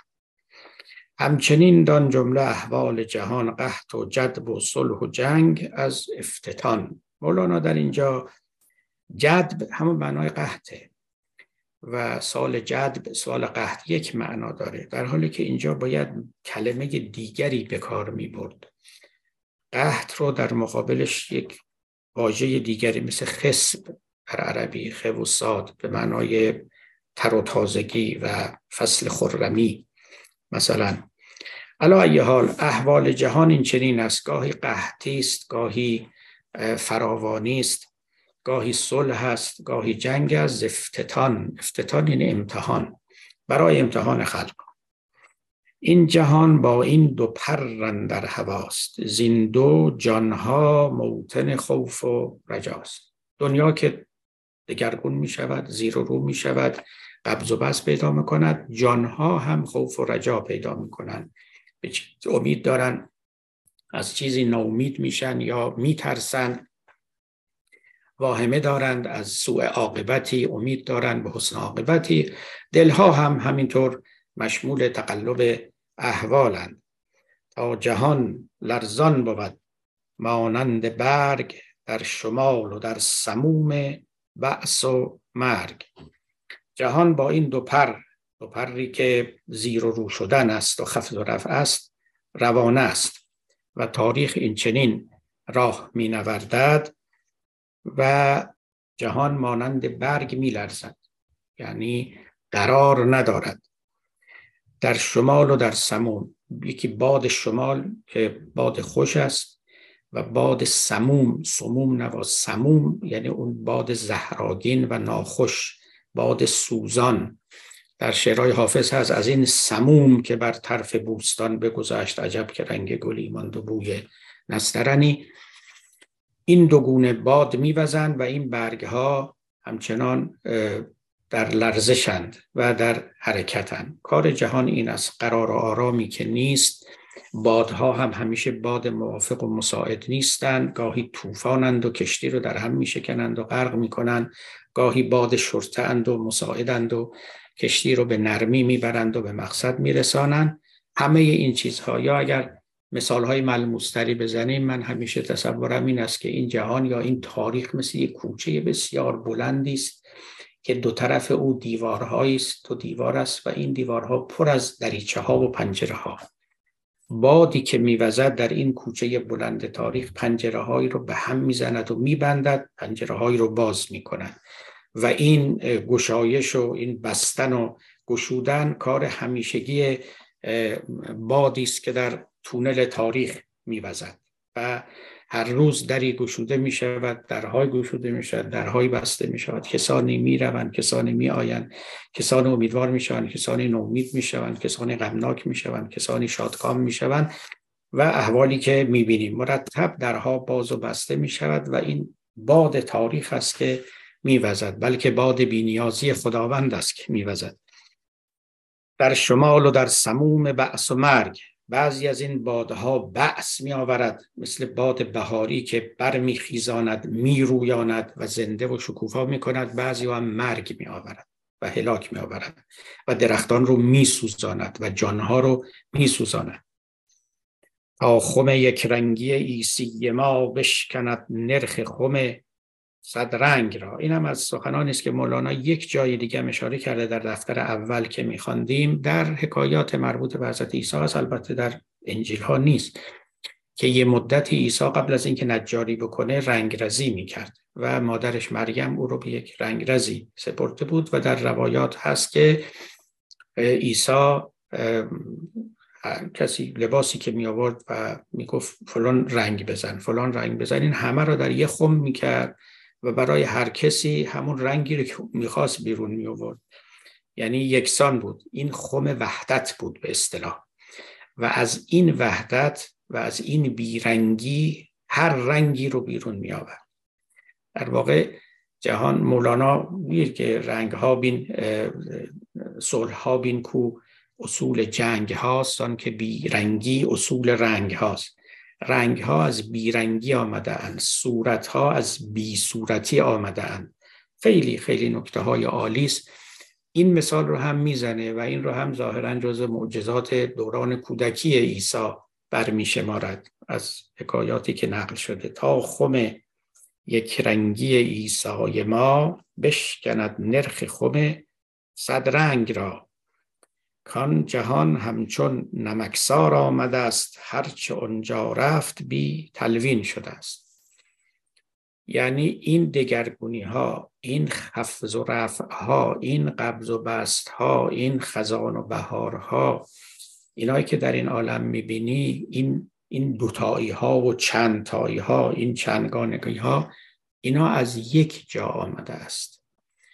همچنین دان جمله احوال جهان، قحط و جدب و صلح و جنگ از افتتان. مولانا در اینجا جدب همون معنای قحطه و سال جدب سال قحط یک معنا داره، در حالی که اینجا باید کلمه دیگری به کار می برد. قحط رو در مقابلش یک واژه دیگری مثل خصب در عربی، خ و صاد، به معنای تر و تازگی و فصل خرمی مثلا. علی ای حال احوال جهان این چنین است، گاهی قحطی است، گاهی فراوانی است، گاهی صلح است، گاهی جنگ است. افتتان، افتتان یعنی امتحان، برای امتحان خلق. این جهان با این دو پر اندر هواست، زین دو جانها موطن خوف و رجاست. دنیا که دگرگون می شود، زیر و رو می شود، قبض و بسط پیدا می کند، جانها هم خوف و رجا پیدا می کنند. به امید دارن، از چیزی ناامید میشن یا میترسن، واهمه دارند از سوء عاقبتی، امید دارند به حسن عاقبتی. دلها هم همینطور مشمول تقلب احوالند. تا جهان لرزان بود مانند برگ، در شمال و در سموم بأس و مرگ. جهان با این دو پری که زیر و رو شدن است و خفض و رفع است، روانه است و تاریخ این چنین راه می نوردد و جهان مانند برگ می لرزد، یعنی قرار ندارد. در شمال و در سموم، یکی باد شمال که باد خوش است و باد سموم، سموم نوا سموم یعنی اون باد زهرآگین و ناخوش، باد سوزان. در شعرهای حافظ هست از این سموم که بر طرف بوستان بگذشت، عجب که رنگ گلی ماند و بوی نسترنی. این دو گونه باد میوزند و این برگها همچنان در لرزشند و در حرکتند. کار جهان این است، قرار و آرامی که نیست. بادها هم همیشه باد موافق و مساعد نیستند، گاهی طوفانند و کشتی رو در هم میشکنند و غرق میکنند، گاهی باد شرطه‌اند و مساعدند و کشتی رو به نرمی میبرند و به مقصد میرسانند. همه این چیزها، یا اگر مثالهای ملموس‌تری بزنیم، من همیشه تصورم این است که این جهان یا این تاریخ مثل یک کوچه بسیار بلندی است که دو طرف او دیوارهایی است، دو دیوار است و این دیوارها پر از دریچه‌ها و پنجره‌ها. بادی که میوزد در این کوچه بلند تاریخ پنجره‌هایی رو به هم میزند و میبندد، پنجره‌هایی رو باز میکند و این گشایش و این بستن و گشودن کار همیشگی بادی است که در تونل تاریخ میوزد و هر روز دری گشوده می شود، درهای گشوده می شود، درهای بسته می شود، کسانی می روند، کسانی می آیند، کسانی امیدوار می شوند، کسانی نومید می شوند، کسانی غمناک می شوند، کسانی شادکام می شوند و احوالی که می بینیم مرتب درها باز و بسته می شود و این باد تاریخ است که می وزد، بلکه باد بی‌نیازی خداوند است که می وزد. در شمال و در سموم بعث و مرگ، بعضی از این بادها بعث می آورد، مثل باد بهاری که بر می خیزاند، می رویاند و زنده و شکوفا می کند. بعضی هم مرگ می آورد و هلاک می آورد و درختان رو می سوزاند و جانها رو می سوزاند. تا خم یک رنگی عیسی ما بشکند نرخ خم صد رنگ را. این هم از سخنانی است که مولانا یک جای دیگه اشاره کرده در دفتر اول که می‌خواندیم، در حکایات مربوط به حضرت عیسی است، البته در انجیل ها نیست، که یه مدتی عیسی قبل از اینکه نجاری بکنه رنگرزی می‌کرد و مادرش مریم او رو به یک رنگرزی سپرده بود و در روایات هست که عیسی کسی لباسی که می آورد و می گفت فلان رنگ بزن، فلان رنگ بزن، این همه رو در یه خم می‌کرد و برای هر کسی همون رنگی رو که می‌خواست بیرون می آورد. یعنی یکسان بود. این خم وحدت بود به اصطلاح و از این وحدت و از این بیرنگی هر رنگی رو بیرون می آورد. در واقع جهان مولانا میگه که رنگ ها بین، صلح ها بین کو اصول جنگ هاست، که بیرنگی اصول رنگ هاست. رنگ ها از بیرنگی آمده اند، صورت ها از بی صورتی آمده اند. خیلی خیلی نکته های عالی است. این مثال رو هم میزنه و این رو هم ظاهرا جزو معجزات دوران کودکی عیسی برمی شمارد از حکایاتی که نقل شده. تا خم یک رنگی عیسی ما بشکند نرخ خم صد رنگ را. کان جهان همچون نمکسار آمده است، هرچه آنجا رفت بی تلوین شده است. یعنی این دگرگونی ها، این خفض و رفع ها، این قبض و بسط ها، این خزان و بهار ها، اینایی که در این عالم میبینی، این دوتایی ها و چند تایی ها، این چندگانگی ها، اینا از یک جا آمده است.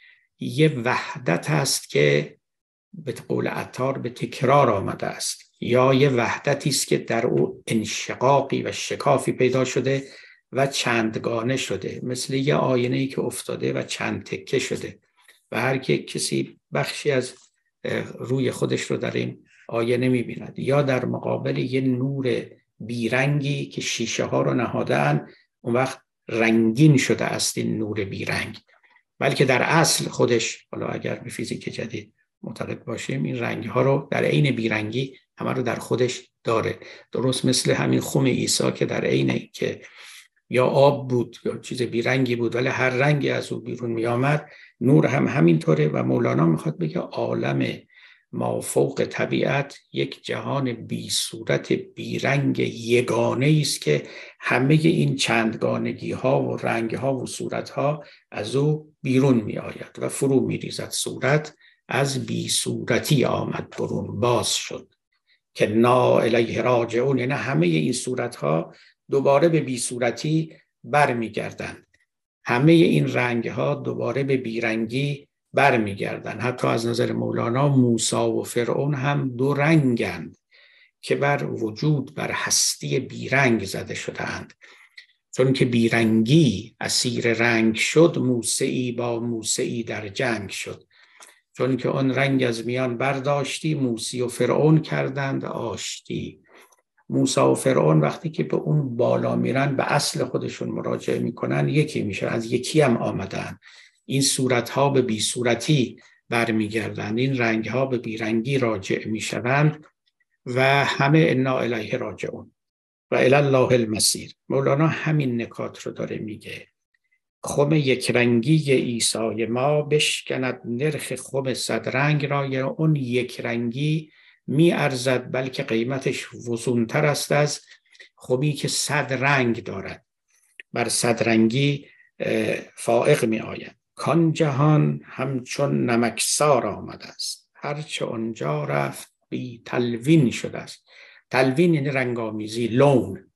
یه وحدت است که به قول عطار به تکرار آمده است، یا یه وحدتی است که در او انشقاقی و شکافی پیدا شده و چندگانه شده، مثل یه آینه‌ای که افتاده و چند تکه شده و هر کسی بخشی از روی خودش رو در این آینه می‌بیند، یا در مقابل یه نور بیرنگی که شیشه ها رو نهادن، اون وقت رنگین شده است این نور بیرنگ، بلکه در اصل خودش، حالا اگر به فیزیک جدید معتقد باشیم، این رنگ ها رو در عین بیرنگی همه رو در خودش داره. درست مثل همین خم عیسی که در عین که یا آب بود یا چیز بیرنگی بود ولی هر رنگی از او بیرون می آمد، نور هم همینطوره. و مولانا میخواد بگه عالم ما فوق طبیعت یک جهان بی صورت بیرنگ یگانه است که همه این چندگانگی ها و رنگ ها و صورت ها از او بیرون می آید و فرو می ریزد. صورت از بی صورتی آمد برون، باز شد که نا الیه راجعون. یعنی همه این صورت ها دوباره به بی صورتی بر می گردن، همه این رنگ ها دوباره به بیرنگی بر می گردن. حتی از نظر مولانا موسی و فرعون هم دو رنگند که بر وجود، بر هستی بیرنگ زده شدند. چون که بیرنگی اسیر رنگ شد، موسیی با موسیی در جنگ شد. چون که آن رنگ از میان برداشتی، موسی و فرعون کردند آشتی. موسی و فرعون وقتی که به اون بالا میرن به اصل خودشون مراجعه میکنن، یکی میشه، از یکی هم آمدن. این صورتها به بی صورتی برمیگردند، این رنگ ها به بیرنگی راجع میشوند و همه انا الیه راجعون و الی الله المصیر. مولانا همین نکات رو داره میگه. خم یک رنگی عیسی ما بشکند نرخ خم صد رنگ را، یا اون یک رنگی می ارزد بلکه قیمتش وزونتر است از خمی که 100 رنگ دارد، بر 100 رنگی فائق می آید. کان جهان همچون نمکسار آمده است، هرچه آنجا رفت بی تلوین شده است. تلوین یعنی رنگامیزی، لون.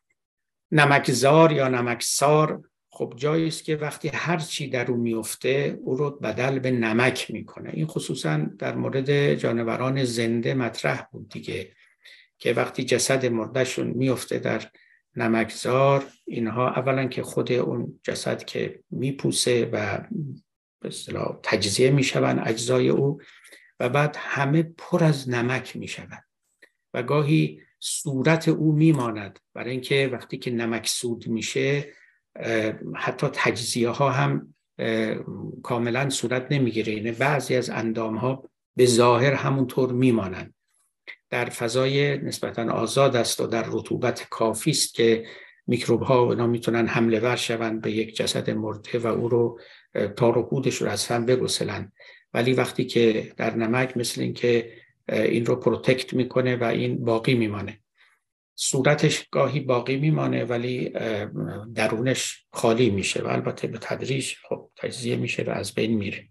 نمکزار یا نمکسار خب جایی است که وقتی هر چی در او میفته او رو بدل به نمک میکنه. این خصوصا در مورد جانوران زنده مطرح بود دیگه، که وقتی جسد مردهشون میفته در نمکزار، اینها اولا که خود اون جسد که میپوسه و به اصطلاح تجزیه میشون اجزای او، و بعد همه پر از نمک میشون و گاهی صورت او میماند، برای اینکه وقتی که نمک سود میشه حتی تجزیه ها هم کاملا صورت نمیگیره، یعنی بعضی از اندام ها به ظاهر همونطور میمانند. در فضای نسبتا آزاد است و در رطوبت کافی است که میکروب ها اونا میتونن حمله ور شوند به یک جسد مرده و او رو تار و پودش رو از هم بگسلن. ولی وقتی که در نمک مثل این که این رو پروتکت میکنه و این باقی میمانه، صورتش گاهی باقی میمانه ولی درونش خالی میشه و البته به تدریج خب تجزیه میشه و از بین میره.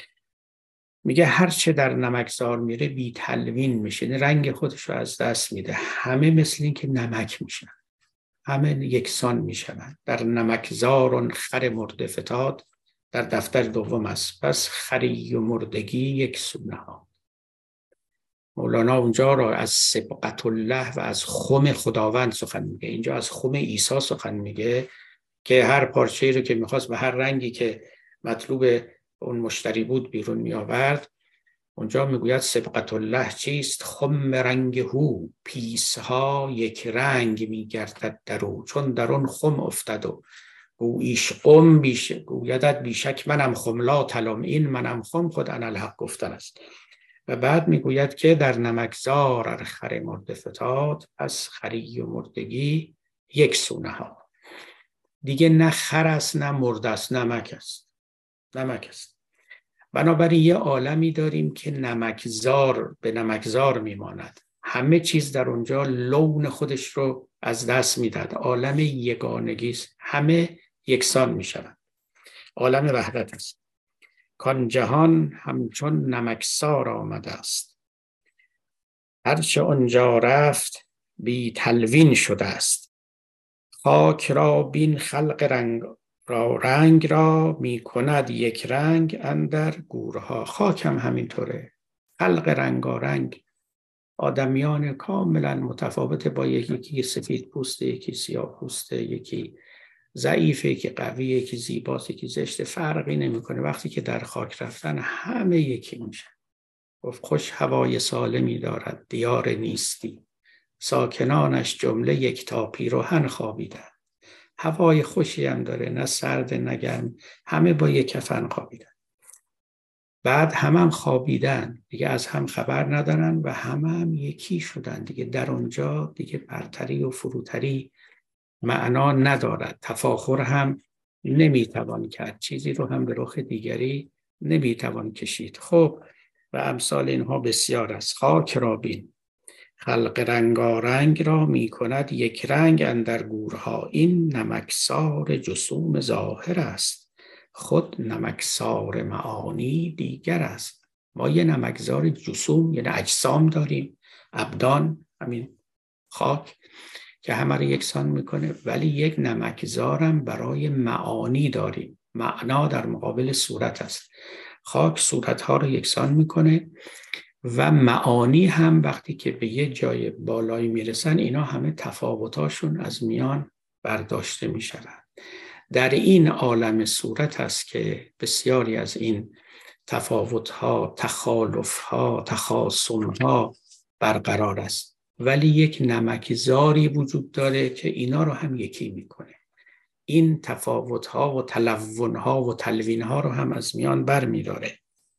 میگه هرچه در نمکزار میره بی تلوین میشه، رنگ خودش رو از دست میده. همه مثل این که نمک میشن، همه یکسان میشن. در نمکزار خر مرده فتاد، در دفتر دوم است، پس خری و مردگی یک سو نهاد. مولانا اونجا را از سبقت الله و از خم خداوند سخن میگه، اینجا از خم عیسی سخن میگه که هر پارچه‌ای رو که میخواست به هر رنگی که مطلوب اون مشتری بود بیرون میآورد. اونجا میگوید سبقت الله چیست؟ خم رنگ هو، پیسها یک رنگ میگردد درو، چون در اون خم افتد و گویش قم گویدت بیشک منم خم لا تلم، این منم خم خود انالحق گفتن است. و بعد میگوید که در نمکزار ار خر مرده فتاد، پس خری و مردگی یک سو نهاد. دیگه نه خر است نه مرده است، نمک است. نمک است. بنابراین یه عالمی داریم که نمکزار به نمکزار میماند، همه چیز در اونجا لون خودش رو از دست میداد. عالم یگانگی است، همه یکسان میشوند، عالم وحدت است. کان جهان همچون نمکسار آمده است، هرچه آنجا رفت بی تلوین شده است. خاک را بین خلق رنگ را می کند یک رنگ اندر گورها. خاک هم همینطوره، خلق رنگارنگ، آدمیان کاملا متفاوته، با یکی سفید پوسته، یکی سیاه پوسته، یکی ضعیفه، یکی قویه، یکی زیباست، یکی زشته، فرقی نمیکنه. وقتی که در خاک رفتن همه یکی میشن. گفت خوش هوای سالمی دارد دیار نیستی، ساکنانش جمله یک تا پیراهن خوابیدن. هوای خوشی هم داره، نه سرد نه گرم، همه با یک کفن خوابیدن. بعد هم خوابیدن دیگه، از هم خبر ندارن و هم یکی شدن دیگه. در اونجا دیگه برتری و فروتری معنا ندارد، تفاخر هم نمیتوان کرد، چیزی رو هم به رخ دیگری نمیتوان کشید. خب و امثال اینها بسیار است. خاک را بین خلق رنگارنگ را می کند یک رنگ اندر گورها، این نمکسار جسوم ظاهر است، خود نمکسار معانی دیگر است. ما یه نمکزار جسوم یعنی اجسام داریم، ابدان، همین خاک که همه رو یکسان میکنه، ولی یک نمکزارم برای معانی داریم. معنا در مقابل صورت است. خاک صورتها رو یکسان میکنه و معانی هم وقتی که به یه جای بالایی میرسن اینا همه تفاوتاشون از میان برداشته میشن. در این عالم صورت است که بسیاری از این تفاوتها، تخالفها، تخاصمها برقرار است، ولی یک نمکزاری وجود داره که اینا رو هم یکی میکنه. این تفاوتها و تلونها و تلوینها رو هم از میان بر میداره.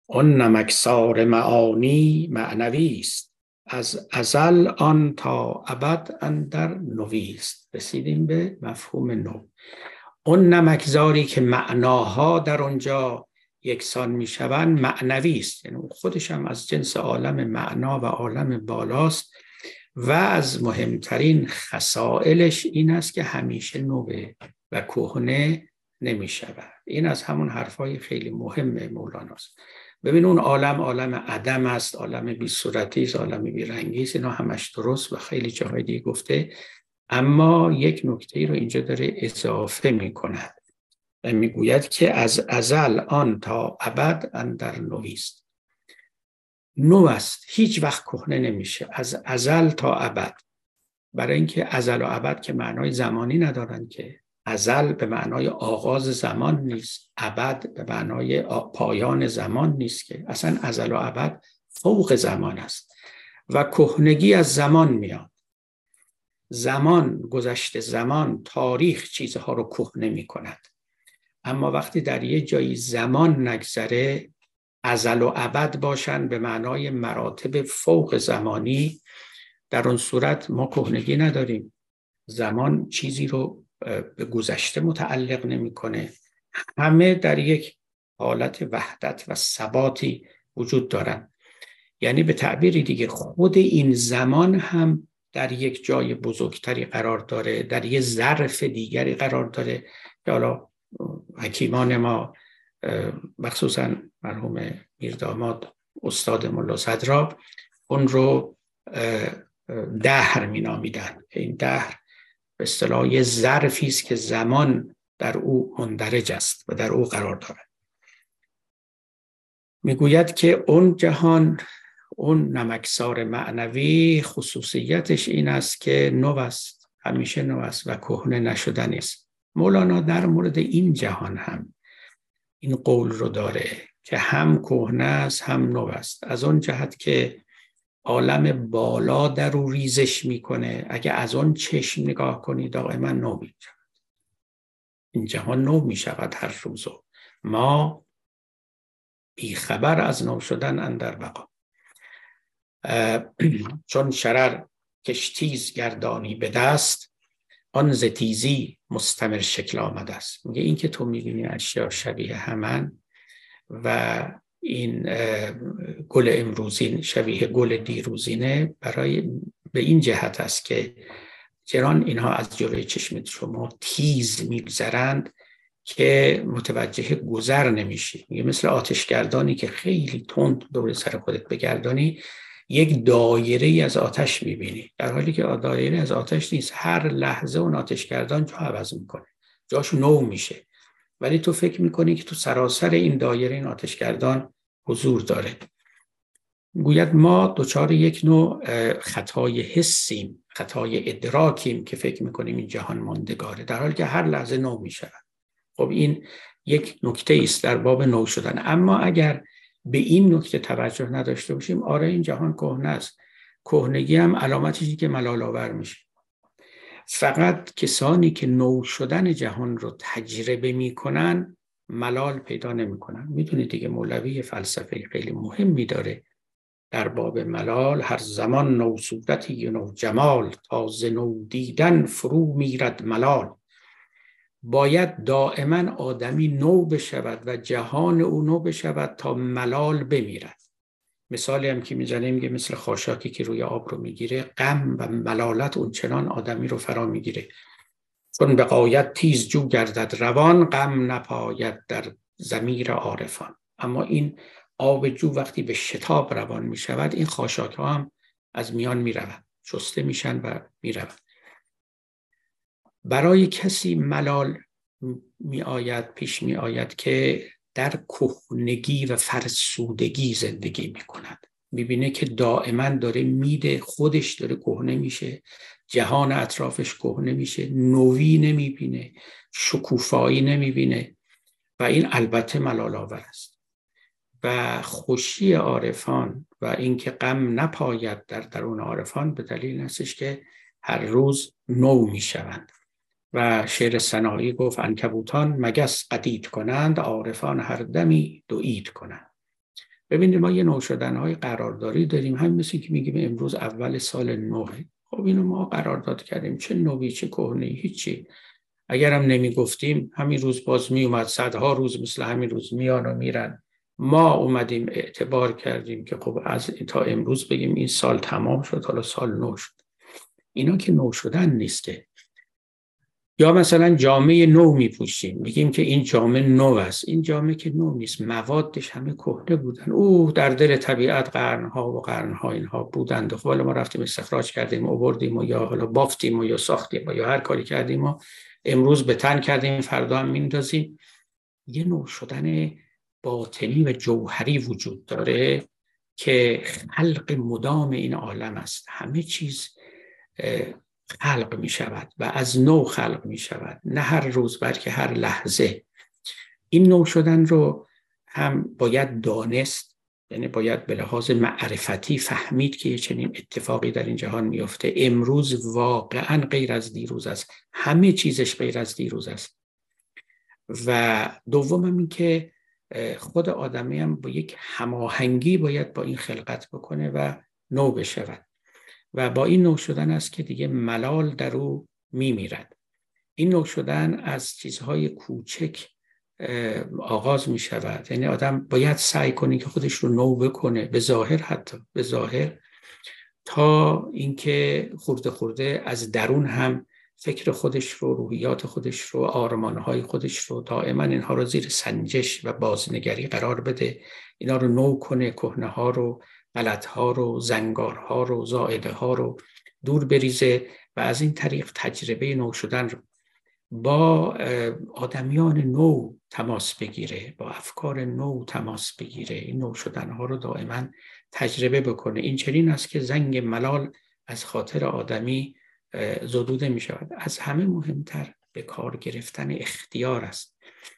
اون نمکسار معانی معنوی است، از ازل آن تا ابد اندر نوی است. رسیدیم به مفهوم نو. اون نمکزاری که معناها در اونجا یکسان میشوند معنوی است، یعنی خودش هم از جنس عالم معنا و عالم بالاست و از مهمترین خصائلش این است که همیشه نوه و کهنه نمی شود. این از همون حرفای خیلی مهم مولاناست. ببین اون عالم عدم است، عالم بی صورتی است، عالم بی رنگی است، اینا همش درست و خیلی جاهای دیگه گفته، اما یک نکته رو اینجا داره اضافه می کند و می گوید که از ازل آن تا ابد اندر نوی است. نو است، هیچ وقت کهنه نمیشه، از ازل تا ابد. برای اینکه ازل و ابد که معنای زمانی ندارن، که ازل به معنای آغاز زمان نیست، ابد به معنای پایان زمان نیست، که اصلا ازل و ابد فوق زمان است و کهنگی از زمان میاد. زمان، گذشته زمان، تاریخ چیزها رو کهنه می کند، اما وقتی در یه جایی زمان نگذره، ازل و ابد باشن به معنای مراتب فوق زمانی، در اون صورت ما کهنگی نداریم. زمان چیزی رو به گذشته متعلق نمی‌کنه، همه در یک حالت وحدت و ثباتی وجود دارن. یعنی به تعبیری دیگه خود این زمان هم در یک جای بزرگتری قرار داره، در یک ظرف دیگری قرار داره که حالا حکیمان ما مخصوصا مرحوم میرداماد استاد ملا صدرا اون رو دهر می نامیدن. این دهر به اصطلاح یه ظرفی است که زمان در او مندرج است و در او قرار دارد. میگوید که اون جهان، اون نمکسار معنوی، خصوصیتش این است که نو است، همیشه نو است و کهنه نشدنی است. مولانا در مورد این جهان هم این قول رو داره که هم کهنه است هم نو است، از اون جهت که عالم بالا در او ریزش میکنه. اگه از اون چشم نگاه کنی دائما نو میشود، این جهان نو میشود هر روز، ما بی خبر از نو شدن اندر بقا. چون شرر کشتیز گردانی به دست، آن ز تیزی مستمر شکل آمده است. میگه این که تو میبینی اشیا شبیه همن و این گل امروزین شبیه گل دیروزینه، برای به این جهت است که چران اینها از جلوی چشم شما تیز میگذرند که متوجه گذر نمیشی. میگه مثل آتشگردانی که خیلی تند دور سر خودت بگردانی، یک دایره از آتش میبینی، در حالی که دایره از آتش نیست. هر لحظه اون آتشگردان جا عوض میکنه، جاش نو میشه، ولی تو فکر میکنی که تو سراسر این دایره این آتشگردان حضور داره. گوید ما دچار یک نوع خطای حسیم، خطای ادراکیم که فکر میکنیم این جهان ماندگاره، در حالی که هر لحظه نو میشود. خب این یک نکته است در باب نو شدن. اما اگر به این نکته توجه نداشته باشیم، آره این جهان کهنه است، کهنگی هم علامتیه که ملال آور میشه. فقط کسانی که نو شدن جهان رو تجربه میکنن ملال پیدا نمیکنن. میدونید دیگه مولوی فلسفه خیلی مهمی داره در باب ملال: هر زمان نو صورتی و نو جمال، تازه نو دیدن فرو میرد ملال. باید دائما آدمی نو بشود و جهان او نو بشود تا ملال بمیرد. مثالی هم که میزنه میگه مثل خاشاکی که روی آب رو میگیره، غم و ملالت اون چنان آدمی رو فرا میگیره. چون به غایت تیز جو گردد روان، غم نپاید در ضمیر عارفان. اما این آب جو وقتی به شتاب روان میشود، این خاشاک ها هم از میان میرود، شسته میشن و میرود. برای کسی ملال پیش می آید که در کهنگی و فرسودگی زندگی می کند. میبینه که دائما داره میده، خودش داره کهنه میشه، جهان اطرافش کهنه میشه، نوی نمیبینه، شکوفایی نمیبینه و این البته ملال آور است. و خوشی عارفان و اینکه غم نپاید در درون عارفان به دلیل هستش که هر روز نو میشوند. و شعر سنایی گفت: عنکبوتان مگس قدید کنند، عارفان هر دمی دو عید کنند. ببینید ما یه نو شدن‌های قرارداری داریم، همین مثل که میگیم امروز اول سال نوه. خب اینو ما قرارداد کردیم، چه نوی چه کهنه‌ای، هیچی. اگرم نمیگفتیم همین روز باز میومد، صدها روز مثل همین روز میان و میرن. ما اومدیم اعتبار کردیم که خب از تا امروز بگیم این سال تمام شد، حالا سال نو شد. اینا که نو شدن نیسته. یا مثلا جامعه نو میپوشیم، میگیم که این جامعه نو است. این جامعه که نو نیست، موادش همه کهنه بودن. در دل طبیعت قرنها و قرنها اینها بودند. خب حالا ما رفتیم استخراج کردیم، آوردیم و یا حالا بافتیم و یا ساختیم و یا هر کاری کردیم و امروز به تن کردیم، فردا هم میندازیم. یه نو شدن باطنی و جوهری وجود داره که خلق مدام این عالم است. همه چیز خلق می شود و از نو خلق می شود، نه هر روز بلکه هر لحظه. این نو شدن رو هم باید دانست، یعنی باید به لحاظ معرفتی فهمید که چنین اتفاقی در این جهان میفته. امروز واقعا غیر از دیروز است، همه چیزش غیر از دیروز است. و دوم این که خود آدمی هم با یک هماهنگی باید با این خلقت بکنه و نو بشود. و با این نو شدن است که دیگه ملال در او میمیرد. این نو شدن از چیزهای کوچک آغاز می شود. یعنی آدم باید سعی کنه که خودش رو نو بکنه، به ظاهر، حتی به ظاهر، تا اینکه خورده خورده از درون هم فکر خودش رو، روحیات خودش رو، آرمانهای خودش رو دائما اینها رو زیر سنجش و بازنگری قرار بده. اینا رو نو کنه، کهنه ها رو، غلط‌ها رو، زنگارها رو، زائده ها رو دور بریزه و از این طریق تجربه نو شدن رو با آدمیان نو تماس بگیره، با افکار نو تماس بگیره، این نو شدن ها رو دائما تجربه بکنه. این چنین است که زنگ ملال از خاطر آدمی زدوده می شود. از همه مهمتر به کار گرفتن اختیار است.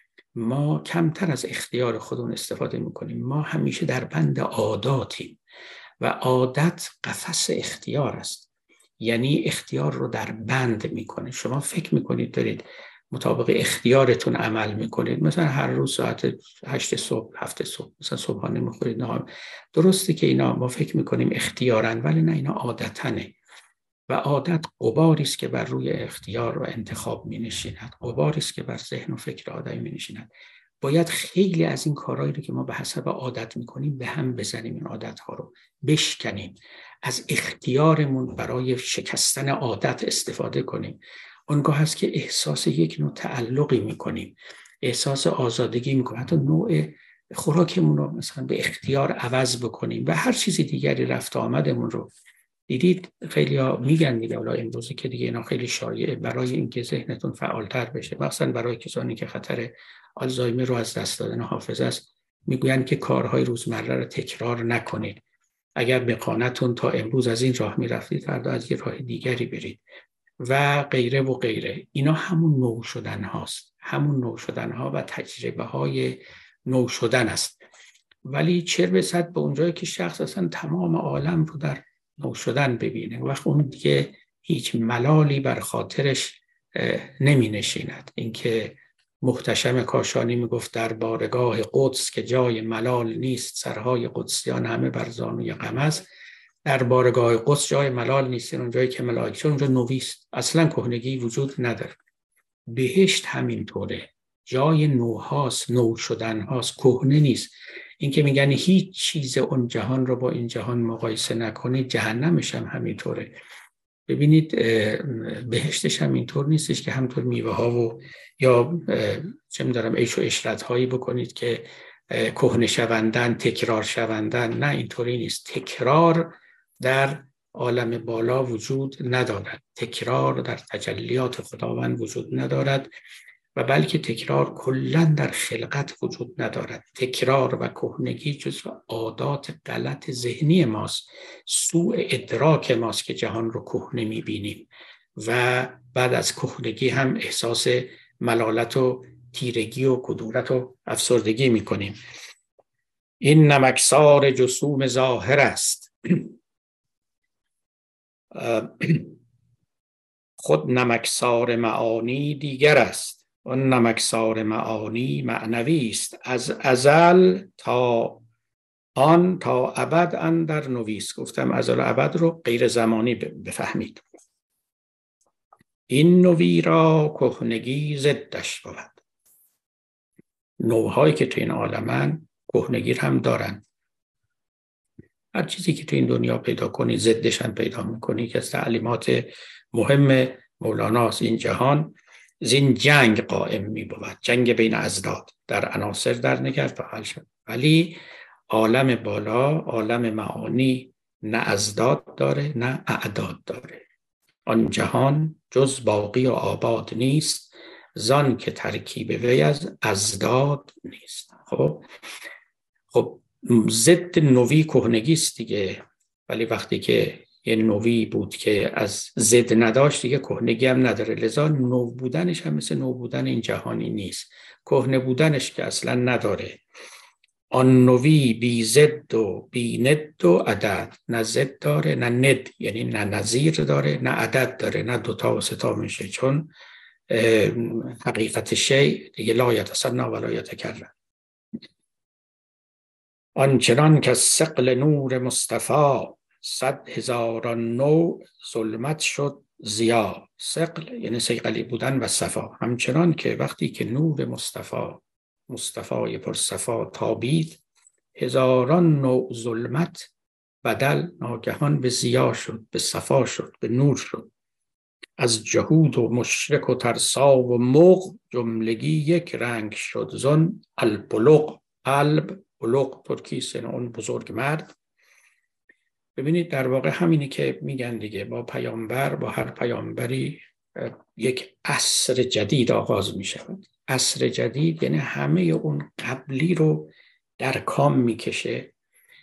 ما کمتر از اختیار خودمون استفاده میکنیم. ما همیشه در بند عاداتیم و عادت قفس اختیار است، یعنی اختیار رو در بند میکنه. شما فکر میکنید دارید مطابق اختیارتون عمل میکنید، مثلا هر روز ساعت 8 صبح 7 صبح مثلا صبحانه میخورید، نه درسته که اینا ما فکر میکنیم اختیارن، ولی نه، اینا عادتنه. و عادت غباری است که بر روی اختیار و انتخاب می‌نشیند، غباری است که بر ذهن و فکر آدمی می‌نشیند. باید خیلی از این کارهایی رو که ما به حسب عادت می‌کنیم به هم بزنیم، این عادت‌ها رو بشکنیم، از اختیارمون برای شکستن عادت استفاده کنیم. اونگاه هست که احساس یک نوع تعلقی می‌کنیم، احساس آزادگی می‌کنیم، حتی نوع خوراکمون رو مثلا به اختیار عوض بکنیم و هر چیزی دیگری رفت آمدمون رو. دیدید خیلی ها میگن دیگه حالا امروزی که دیگه اینا خیلی شایعه، برای اینکه ذهنتون فعالتر بشه، مثلا برای کسانی که خطر آلزایمر رو از دست دادن حافظه است، میگوین که کارهای روزمره رو تکرار نکنید. اگر به قانتون تا امروز از این راه میرفتید، فردا از یه راه دیگری برید و غیره و غیره. اینا همون نو شدن هاست، همون نو شدن ها و تجربه های نو شدن است. ولی چه رسد به اونجایی که شخص اصلا تمام عالم رو در نو شدن ببینه، وقت اون دیگه هیچ ملالی بر خاطرش نمی نشیند. اینکه محتشم کاشانی میگفت در بارگاه قدس که جای ملال نیست، سرهای قدسیان همه بر زانوی غم است. در بارگاه قدس جای ملال نیست، اون جایی که ملائکه، اونجا نویست، اصلا کهنگی وجود نداره. بهشت همین طوره، جای نوهاست، نو شدن هاست، کهنه نیست. این که میگن هیچ چیز اون جهان رو با این جهان مقایسه نکنید، جهنمش هم همینطوره. ببینید بهشتش هم اینطور نیستش که همطور میوه ها و یا چه می‌دونم عیش و عشرت هایی بکنید که کهنه شوندن، تکرار شوندن. نه، اینطوری نیست. تکرار در عالم بالا وجود ندارد، تکرار در تجلیات خداوند وجود ندارد و بلکه تکرار کلاً در خلقت وجود ندارد. تکرار و کهنگی جزو عادات غلط ذهنی ماست، سوء ادراک ماست که جهان رو کهنه می‌بینیم و بعد از کهنگی هم احساس ملالت و تیرگی و کدورت و افسردگی می‌کنیم. این نمکسار جسوم ظاهر است، خود نمکسار معانی دیگر است. اون نمکسار معانی معنوی است، از ازل تا آن تا ابد اندر نویس. گفتم ازل ابد رو غیر زمانی بفهمید. این نوی را کهنگی ضدش بود. نوعهایی که تو این عالمن کهنگی هم دارن. هر چیزی که تو این دنیا پیدا کنی ضدش هم پیدا میکنی، که از تعلیمات مهم مولاناست. این جهان زین جنگ قائم می بود، جنگ بین اضداد، در عناصر در نگر تا حل شد. ولی عالم بالا، عالم معانی، نه اضداد داره نه اعداد داره. آن جهان جز باقی و آباد نیست، زان که ترکیب وی از اضداد نیست. خب ضد نوی کهنگی است دیگه. ولی وقتی که یه نوی بود که از ضد نداشت دیگه کهنگی هم نداره. لذا نو بودنش هم مثل نو بودن این جهانی نیست. کهنه بودنش که اصلا نداره. آن نوی بی ضد و بی ند و عدد. نه ضد داره نه ند، یعنی نه نظیر داره نه عدد داره، نه دوتا و ستا میشه. چون حقیقت شیء دیگه لا یتصنع ولا یتکرر. آنچنان که ثقل نور مصطفی 100,000 نوع ظلمت شد ضیا. ثقل یعنی صیقلی بودن و صفا. همچنان که وقتی که نور مصطفی پرصفا تابید، هزاران نوع ظلمت بدل ناگهان به ضیا شد، به صفا شد، به نور شد. از جهود و مشرک و ترسا و مغ جملگی یک رنگ شد. زن البلغ، قلب بلغ ترکی اون بزرگ مرد. ببینید در واقع همینی که میگن دیگه، با پیامبر، با هر پیامبری یک عصر جدید آغاز میشود. عصر جدید یعنی همه اون قبلی رو در کام میکشه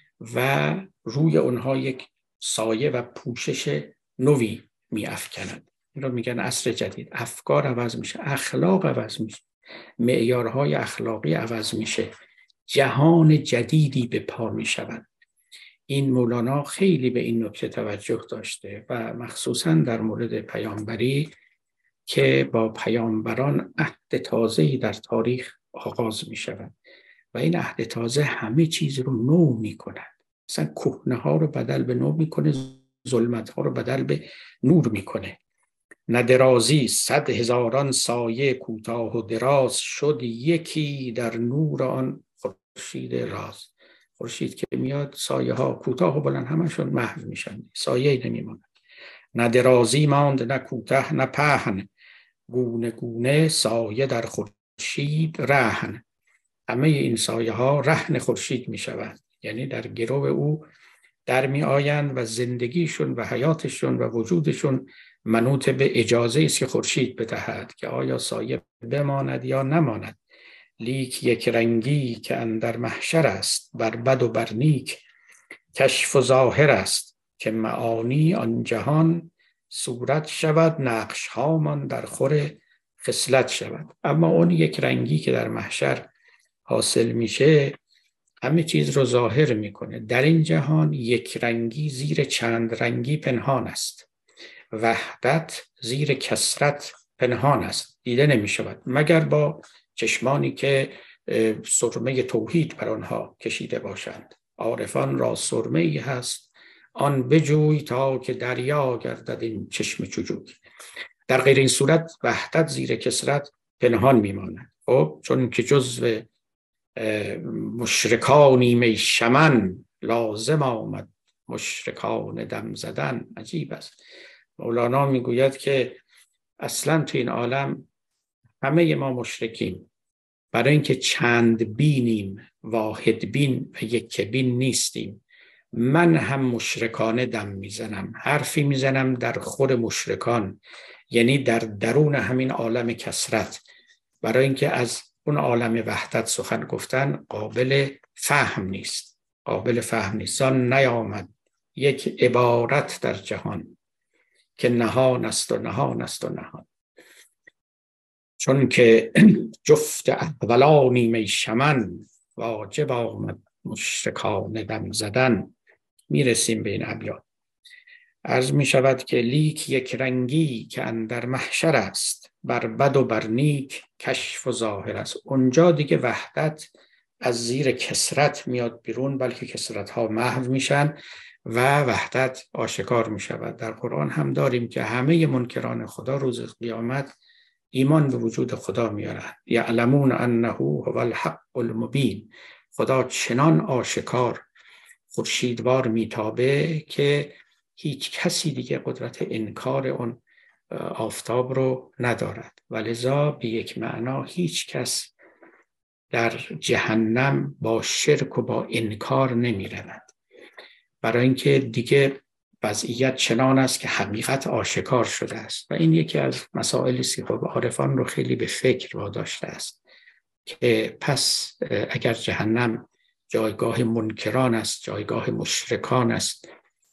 و روی اونها یک سایه و پوشش نوی میافکند. این رو میگن عصر جدید. افکار عوض میشه، اخلاق عوض میشه، معیارهای اخلاقی عوض میشه، جهان جدیدی به پا میشود. این مولانا خیلی به این نکته توجه داشته و مخصوصا در مورد پیامبری که با پیامبران عهد تازه‌ای در تاریخ آغاز میشود و این عهد تازه همه چیز رو نو میکند. مثلا کهنه ها رو بدل به نو میکنه، ظلمت ها رو بدل به نور میکنه. ندرازی 100,000 سایه کوتاه و دراز شد، یکی در نور آن خورشید راز. خورشید که میاد سایه ها کوتاه و بلند همشون محو میشن، سایه نمیمونه. ندرازی ماند نه کوتاه نه پهن، گونه گونه سایه در خورشید رهن. همه این سایه ها رهن خورشید میشوند، یعنی در گرو او در می آیند و زندگیشون و حیاتشون و وجودشون منوط به اجازه است که خورشید بدهد که آیا سایه بماند یا نماند. لیک یک رنگی که اندر محشر است، بر بد و بر نیک کشف و ظاهر است. که معانی آن جهان صورت شود، نقش هامان در خور خصلت شود. اما اون یک رنگی که در محشر حاصل میشه همه چیز رو ظاهر میکنه. در این جهان یک رنگی زیر چند رنگی پنهان است. وحدت زیر کثرت پنهان است، دیده نمیشود مگر با چشمانی که سرمه توحید بر آنها کشیده باشند. عارفان را سرمه‌ای هست، آن بجوی تا که دریا گردد این چشم چجوی. در غیر این صورت وحدت زیر کثرت پنهان میماند. خب چون که جزو مشرکانی می شمن، لازم آمد مشرکان دم زدن. عجیب است. مولانا میگوید که اصلا تو این عالم همه ما مشرکیم، برای اینکه چند بینیم، واحد بین و یک بین نیستیم. من هم مشرکانه دم میزنم، حرفی میزنم در خور مشرکان، یعنی در درون همین عالم کثرت، برای اینکه از اون عالم وحدت سخن گفتن قابل فهم نیست. آن نیامد یک عبارت در جهان، که نهان است و نهان است و نهان. چون که جفت احولانی می شمن، واجب آمد مشرکان دم زدن. میرسیم به این ابیات. عرض می شود که لیک یک رنگی که اندر محشر است، بر بد و بر نیک کشف و ظاهر است. اونجا دیگه وحدت از زیر کثرت میاد بیرون، بلکه کثرت ها محو میشن و وحدت آشکار میشود. در قرآن هم داریم که همه منکران خدا روز قیامت ایمان به وجود خدا میارن. یعلمون انه هو الحق المبین. خدا چنان آشکار خورشیدوار میتابه که هیچ کسی دیگه قدرت انکار اون آفتاب رو ندارد، ولذا به یک معنا هیچ کس در جهنم با شرک و با انکار نمی رود، برای اینکه دیگه وضعیت چنان است که حقیقت آشکار شده است. و این یکی از مسائلی است که عارفان رو خیلی به فکر واداشته است که پس اگر جهنم جایگاه منکران است، جایگاه مشرکان است،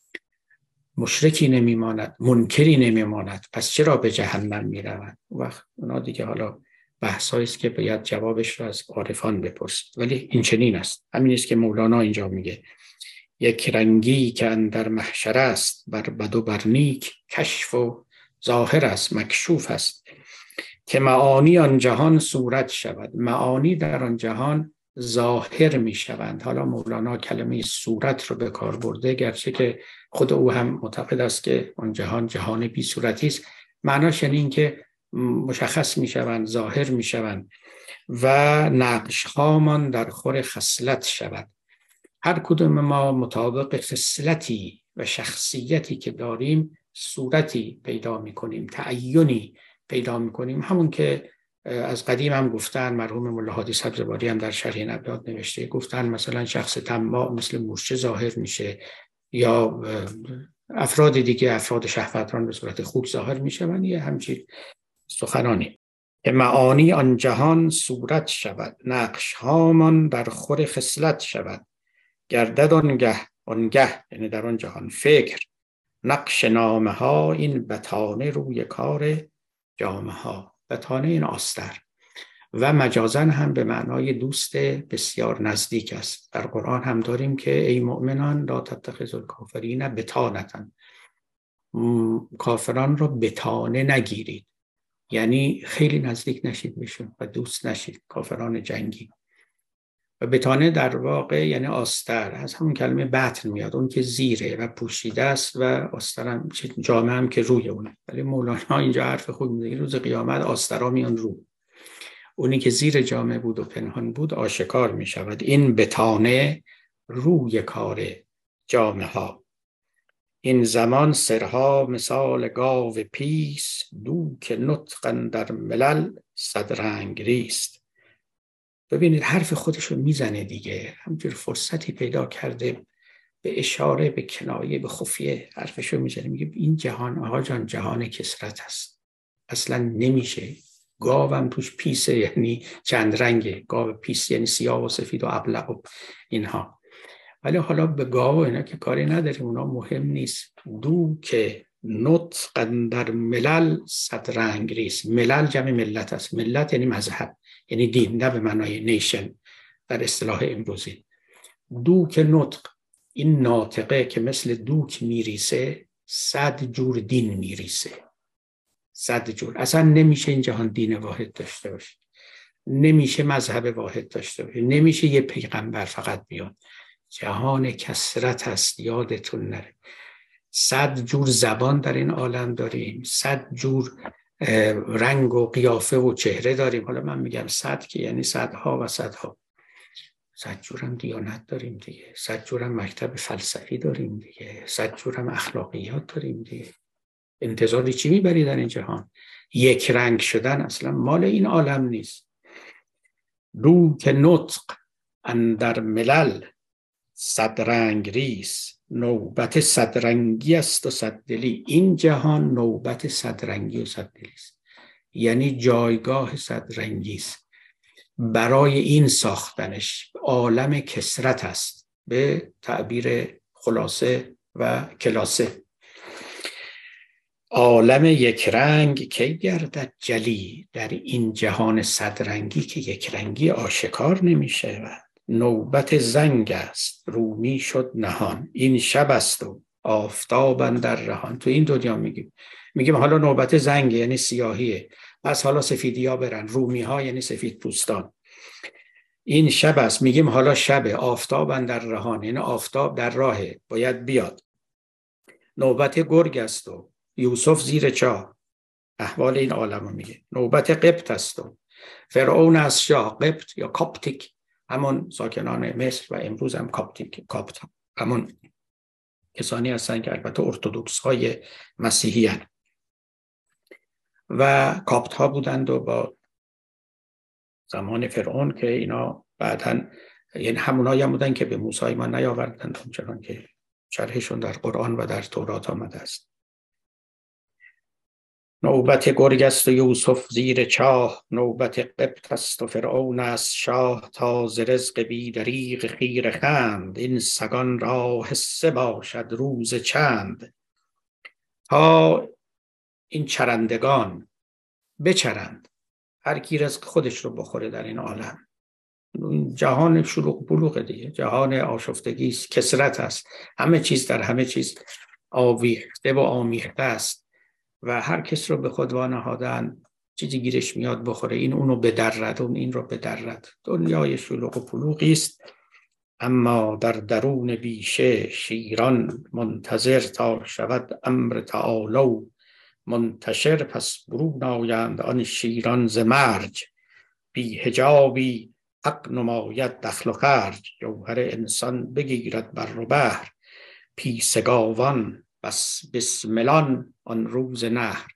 مشرکی نمیماند، منکری نمیماند، پس چرا به جهنم میروند؟ وقت اونا دیگه حالا بحثایی است که باید جوابش رو از عارفان بپرسید. ولی این چنین است. همین است که مولانا اینجا میگه یک رنگی که اندر محشر است، بر بد و بر نیک کشف و ظاهر است، مکشوف است، که معانی آن جهان صورت شود. معانی در آن جهان ظاهر می شوند. حالا مولانا کلمه صورت رو به کار برده، گرچه که خود او هم معتقد است که آن جهان جهان بی صورتی است. معناش یعنی این که مشخص می شوند، ظاهر می شوند و نقش هامان در خور خصلت شود. هر کدوم ما مطابق خصلتی و شخصیتی که داریم صورتی پیدا می کنیم، تعیینی پیدا می کنیم. همون که از قدیم هم گفتن، مرحوم ملا هادی سبزواری هم در شرح این ابیات نوشته، گفتن مثلا شخص طماع مثل مورچه ظاهر میشه، یا افراد دیگه، افراد شهوتران به صورت خوب ظاهر میشن. یه همچین سخنانی که معانی آن جهان صورت شود، نقش هامان در خور خصلت شود. گردد آنگه یعنی در آن جهان فکر، نقش نامه ها این بتانه روی کار جامه ها. بتانه این آستر و مجازاً هم به معنای دوست بسیار نزدیک است. در قرآن هم داریم که ای مؤمنان لا تتخذوا الکافرین بطانة، کافران رو بطانه نگیرید، یعنی خیلی نزدیک نشید بهشون و دوست نشید، کافران جنگی. و بطانه در واقع یعنی آستر، از همون کلمه بطن میاد، اون که زیره و پوشیده است، و آستر هم جامه هم که روی اونه. ولی مولانا اینجا حرف خود میگه روز قیامت آسترها میان رو، اونی که زیر جامه بود و پنهان بود آشکار می شود. این بطانه روی کار جامه ها. این زمان سرها مثال گاو پیس، دوک نطق در ملل صد رنگ ریست. ببینید حرف خودشو میزنه دیگه، همجور فرصتی پیدا کرده به اشاره، به کنایه، به خفیه حرفشو میزنه. میگه این جهان آقا جان جهان کثرت است، اصلا نمیشه. گاوم توش پیسه، یعنی چند رنگه، گاو پیس یعنی سیاه و سفید و ابلق و اینها. ولی حالا به گاو و اینا که کاری نداریم، اونا مهم نیست. دوک نطق در ملل صد رنگ ریست. ملل جمع ملت است. ملت یعنی مذهب، یعنی دین، نه به معنای نیشن در اصطلاح امروزی. دوک نطق، این ناطقه که مثل دوک میریسه، 100 جور دین میریسه. 100 جور. اصلا نمیشه این جهان دین واحد داشته باشه، نمیشه مذهب واحد داشته باشه، نمیشه یه پیغمبر فقط بیاد. جهان کثرت هست، یادتون نره. 100 جور زبان در این عالم داریم، 100 جور رنگ و قیافه و چهره داریم. حالا من میگم 100 که یعنی صدها و صدها. 100 جورم دیانت داریم دیگه، 100 جورم مکتب فلسفی داریم دیگه، 100 جورم اخلاقیات داریم دیگه. انتظاری چی میبری در این جهان؟ یک رنگ شدن اصلا مال این عالم نیست. دوک نطق اندر ملل صد رنگ ریس، نوبت صد رنگی است و صد دلی. این جهان نوبت صد رنگی و صد دلی است، یعنی جایگاه صد رنگی است. برای این ساختنش عالم کثرت است، به تعبیر خلاصه و کلاسه. عالم یک رنگ کی گردد جلی، در این جهان صد رنگی که یک رنگی آشکار نمی شود. نوبت زنگ است رومی شد نهان، این شب است و آفتاب اندر رهان. تو این دنیا میگیم حالا نوبت زنگ یعنی سیاهیه، پس حالا سفیدی ها برن، رومی ها یعنی سفید پوستان. این شب است، میگیم حالا شبه، آفتاب اندر رهان، یعنی آفتاب در راهه، باید بیاد. نوبت گرگ است و یوسف زیر چاه، احوال این عالم رو میگه. نوبت قبط است و فرعون از شاه. قبط یا کاپتیک، همون ساکنان مصر و امروز هم کاپتیک، کاپت همون کسانی هستن که البته ارتدوکس های مسیحی هستند و کاپت ها بودند و با زمان فرعون که اینا بعداً یعنی همونایی هم بودن که به موسی ایمان نیاوردند، چون که شرحشون در قرآن و در تورات آمده است. نوبت گرگ است و یوسف زیر چاه، نوبت قبط است و فرعون از شاه. تا ز رزق بی دریغ خیره خند، این سگان را حصه باشد روز چند. تا این چرندگان بچرند، هر کی رزق خودش رو بخوره در این عالم. جهان شلوغ بلوغ دیگه، جهان آشفتگی است، کثرت است، همه چیز در همه چیز آویخته و آمیخته است و هر کس رو به خود وانهادن چیزی گیرش میاد بخوره، این اونو بدرد، اون این رو بدرد. دنیای شلوغ و بلوغی است، اما در درون بیشه شیران منتظر تا شود امر تعالی منتشر. پس برون آیند آن شیران ز مرج، بی حجابی حق نماید دخل و خرج. جوهر انسان بگیرد بر و بحر، پیس گاوان بس بسملان آن روز نهر.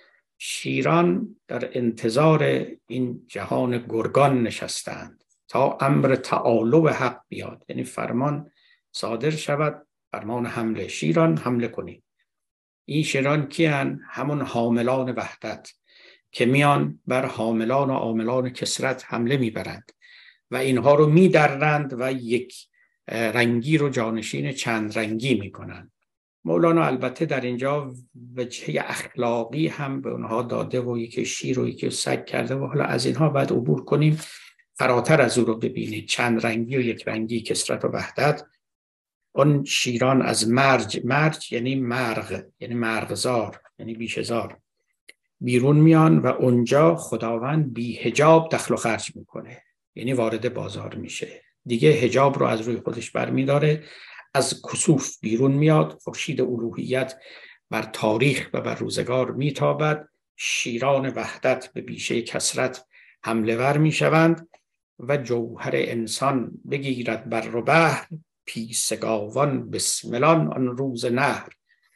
شیران در انتظار این جهان گرگان نشستند تا امر تعالی حق بیاد، یعنی فرمان صادر شود، فرمان حمله. شیران حمله کنید. این شیران کیان؟ همون حاملان وحدت که میان بر حاملان و عاملان کثرت حمله میبرند و اینها رو میدرند و یک رنگی رو جانشین چند رنگی میکنند. مولانا البته در اینجا وجه اخلاقی هم به اونها داده و یکی شیر و یکی سگ کرده و حالا از اینها باید عبور کنیم، فراتر از او رو ببینید. چند رنگی و یک رنگی، کثرت و وحدت. اون شیران از مرج یعنی مرغ، یعنی مرغزار، یعنی بیشه‌زار، بیرون میان و اونجا خداوند بی حجاب دخل و خرج میکنه، یعنی وارد بازار میشه دیگه، حجاب رو از روی خودش برمیداره، از کسوف بیرون میاد، خورشید الوهیت بر تاریخ و بر روزگار میتابد. شیران وحدت به بیشه کثرت حمله ور میشوند و جوهر انسان بگیرد بر و بحر، پیس گاوان بسملان آن روز نهر.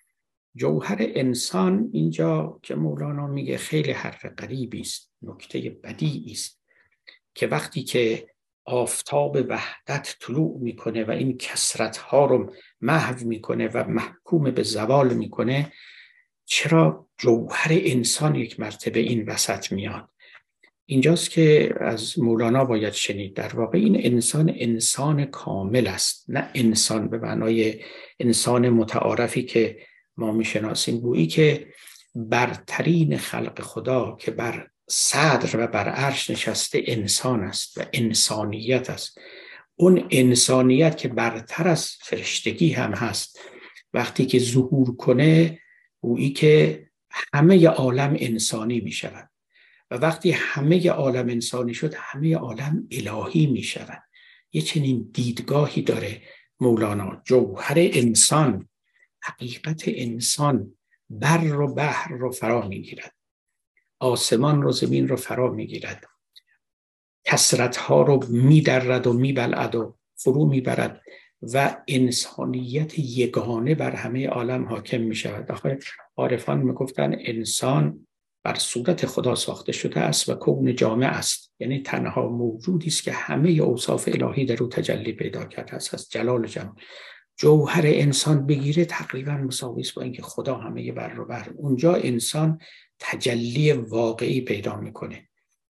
جوهر انسان اینجا که مولانا میگه خیلی حرف غریبی است، نکته بدیعی است که وقتی که آفتاب وحدت طلوع میکنه و این کثرت ها رو محو میکنه و محکوم به زوال میکنه، چرا جوهر انسان یک مرتبه این وسط میاد؟ اینجاست که از مولانا باید شنید در واقع این انسان کامل است، نه انسان به معنای انسان متعارفی که ما میشناسیم، گویی که برترین خلق خدا که بر صدر و بر عرش نشسته انسان است و انسانیت است. اون انسانیت که برتر از فرشتگی هم هست، وقتی که ظهور کنه گویی که همه عالم انسانی می شود و وقتی همه عالم انسانی شد همه عالم الهی می شود. یه چنین دیدگاهی داره مولانا. جوهر انسان، حقیقت انسان بر و بحر رو فرا می گیرد، آسمان رو زمین رو فرا می گیرد، کثرت ها رو می درد و می بلعد و فرو می برد و انسانیت یگانه بر همه عالم حاکم می شود. آخه عارفان می گفتن انسان بر صورت خدا ساخته شده است و کون جامع است، یعنی تنها موجودی است که همه اوصاف الهی در او تجلی پیدا کرده است، از جلال جمع. جوهر انسان بگیره تقریبا مساوی است با اینکه خدا همه بر و بر. اونجا انسان تجلی واقعی پیدا میکنه.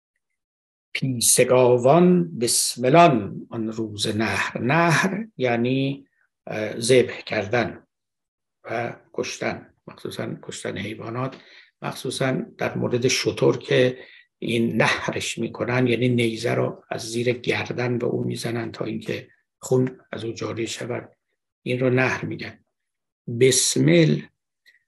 پیس گاوان بسملان آن روز نهر. نهر یعنی ذبح کردن و کشتن، مخصوصا کشتن حیوانات، مخصوصا در مورد شتر که این نهرش میکنن، یعنی نیزه رو از زیر گردن به اون میزنن تا اینکه خون از او جاری شود. این رو نهر میگن. بسمل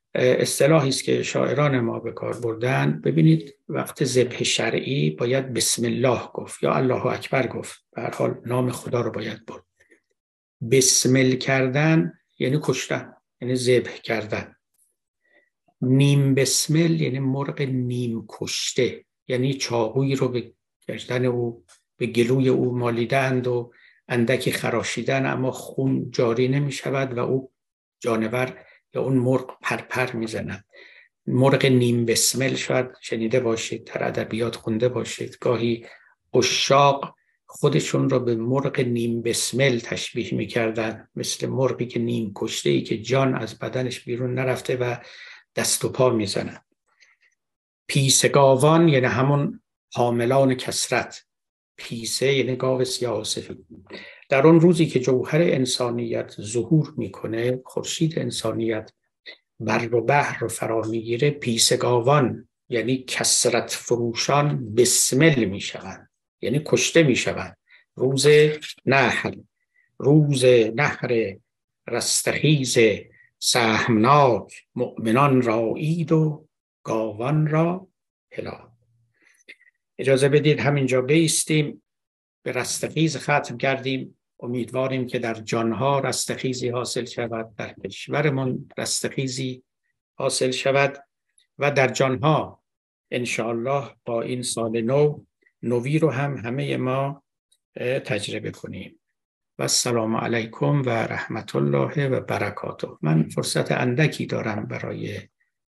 اصطلاحی است که شاعران ما به کار بردن. ببینید وقت ذبح شرعی باید بسم الله گفت یا الله اکبر گفت، به هر حال نام خدا رو باید برد. بسمل کردن یعنی کشتن، یعنی ذبح کردن. نیم بسمل یعنی مرغ نیم کشته، یعنی چاقویی رو به گردن او، به گلوی او مالیدند و اندکی خراشیدن، اما خون جاری نمی شود و او جانور یا اون مرغ پرپر می زند. مرغ نیم بسمل شاید شنیده باشید، در ادبیات خونده باشید. گاهی عشاق خودشون را به مرغ نیم بسمل تشبیه می کردن، مثل مرغی که نیم کشته ای که جان از بدنش بیرون نرفته و دست و پا می زنن. پیسه گاوان یعنی همون حاملان کثرت. پیسه یعنی گاو سیاه و سفید. در اون روزی که جوهر انسانیت ظهور میکنه، خورشید انسانیت بر و بحر رو فرا میگیره، پیسه گاوان یعنی کثرت فروشان بسمل میشوند، یعنی کشته میشوند. روز نحر، روز نحر رستخیز سهمناک، مؤمنان را عید و گاوان را هلال. اجازه بدید همینجا بایستیم، به رستخیز ختم کردیم. امیدواریم که در جانها رستخیزی حاصل شود، در کشورمون رستخیزی حاصل شود و در جانها انشاءالله با این سال نوی رو هم همه ما تجربه کنیم. و السلام علیکم و رحمت الله و برکاته. من فرصت اندکی دارم برای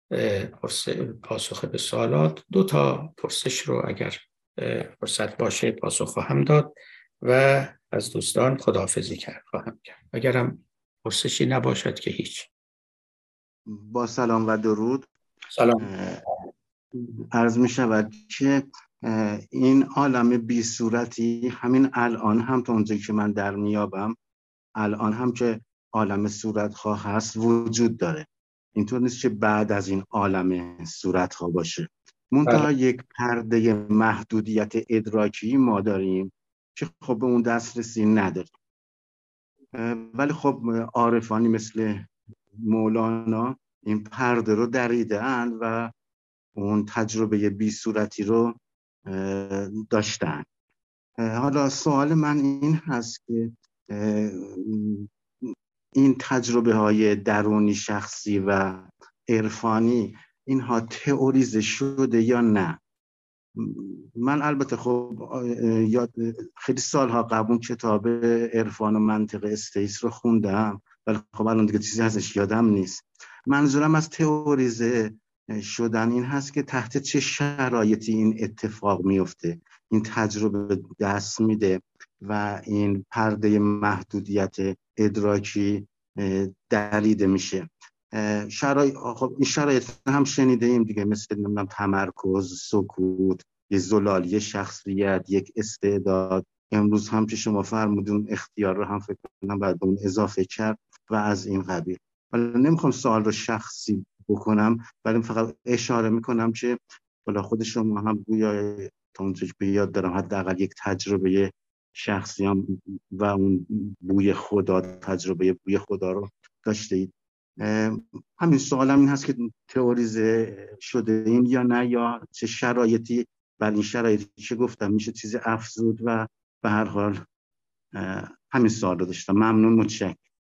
پاسخ به سوالات. 2 تا پرسش رو اگر فرصت باشه پاسخ خواهم داد و از دوستان خداحافظی خواهم کرد. اگرم پرسشی نباشد که هیچ. با سلام و درود. سلام. عرض می شود که این عالم بی صورتی همین الان هم تا اونجایی که من در میابم، الان هم که عالم صورت‌ها هست وجود داره. اینطور نیست که بعد از این عالم صورت‌ها باشه. منتها یک پرده محدودیت ادراکی ما داریم که خب به اون دسترسی نداریم. ولی خب عارفانی مثل مولانا این پرده رو دریدن و اون تجربه بی صورتی رو داشتن. حالا سوال من این هست که این تجربه های درونی شخصی و عرفانی اینها تئوریزه شده یا نه؟ من البته خب خیلی سالها قبل کتاب عرفان و منطق استیس رو خوندم، ولی خب الان دیگه چیزی ازش یادم نیست. منظورم از تئوریزه شدن این هست که تحت چه شرایطی این اتفاق میفته، این تجربه دست میده و این پرده محدودیت ادراکی دریده میشه. خب این شرایط هم شنیده ایم دیگه، مثل نمیدونم تمرکز، سکوت، یه زلالی شخصیت، یک استعداد. امروز هم که شما فرمودون اختیار رو هم فکر کنم بعد اون اضافه کرد و از این قبیل. ولی نمیخوام سوال رو شخصی بکنم، ولی فقط اشاره میکنم که بالا خود شما هم گویا تا اونجا که یاد دارم حداقل یک تجربه شخصی هم و اون بوی خدا، تجربه بوی خدا رو داشته اید. همین سوالم این هست که تئوریزه شده این یا نه، یا چه شرایطی بر این شرایطی که گفتم میشه چیزی افزود و به هر حال همین سوال رو داشتم. ممنون، متشکرم.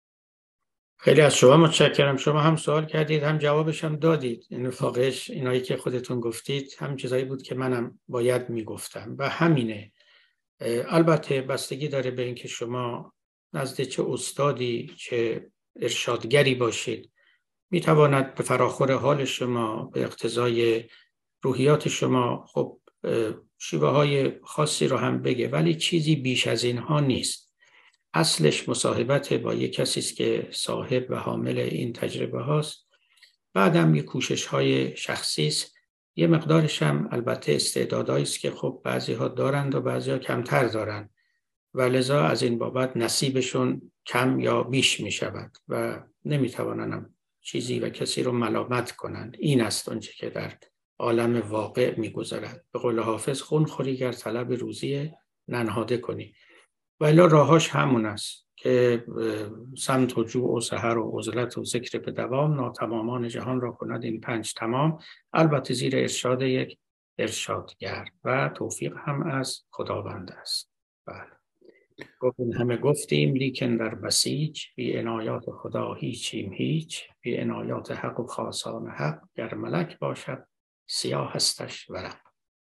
خیلی از شما متشکرم. شما هم سوال کردید هم جوابش هم دادید. این واقعش اینایی که خودتون گفتید هم چیزایی بود که منم باید میگفتم و همینه. البته بستگی داره به اینکه شما نزد چه استادی، چه ارشادگری باشید. میتواند به فراخور حال شما، به اقتضای روحیات شما خب شیوه های خاصی رو هم بگه، ولی چیزی بیش از اینها نیست. اصلش مصاحبت با یک کسی است که صاحب و حامل این تجربه هاست. بعدم یک کوشش های شخصی است. یه مقدارش هم البته استعدادایی است که خب بعضی ها دارند و بعضی ها کمتر دارند و لذا از این بابت نصیبشون کم یا بیش می شود و نمی توانند چیزی و کسی رو ملامت کنند. این است آنچه که در عالم واقع می گذرد. به قول حافظ خون خوری گر طلب روزی ننهاده کنی. ولی راهاش همون است که سمت و جوع و سحر و عزلت و ذکر به دوام ناتمامان جهان را کند این 5 تمام، البته زیر ارشاد یک ارشادگر و توفیق هم از خداوند است. بله، این همه گفتیم لیکن در بسیج، بی عنایات خدا هیچیم هیچ، بی عنایات حق و خاصان حق، گر ملک باشد سیاه هستش ورق.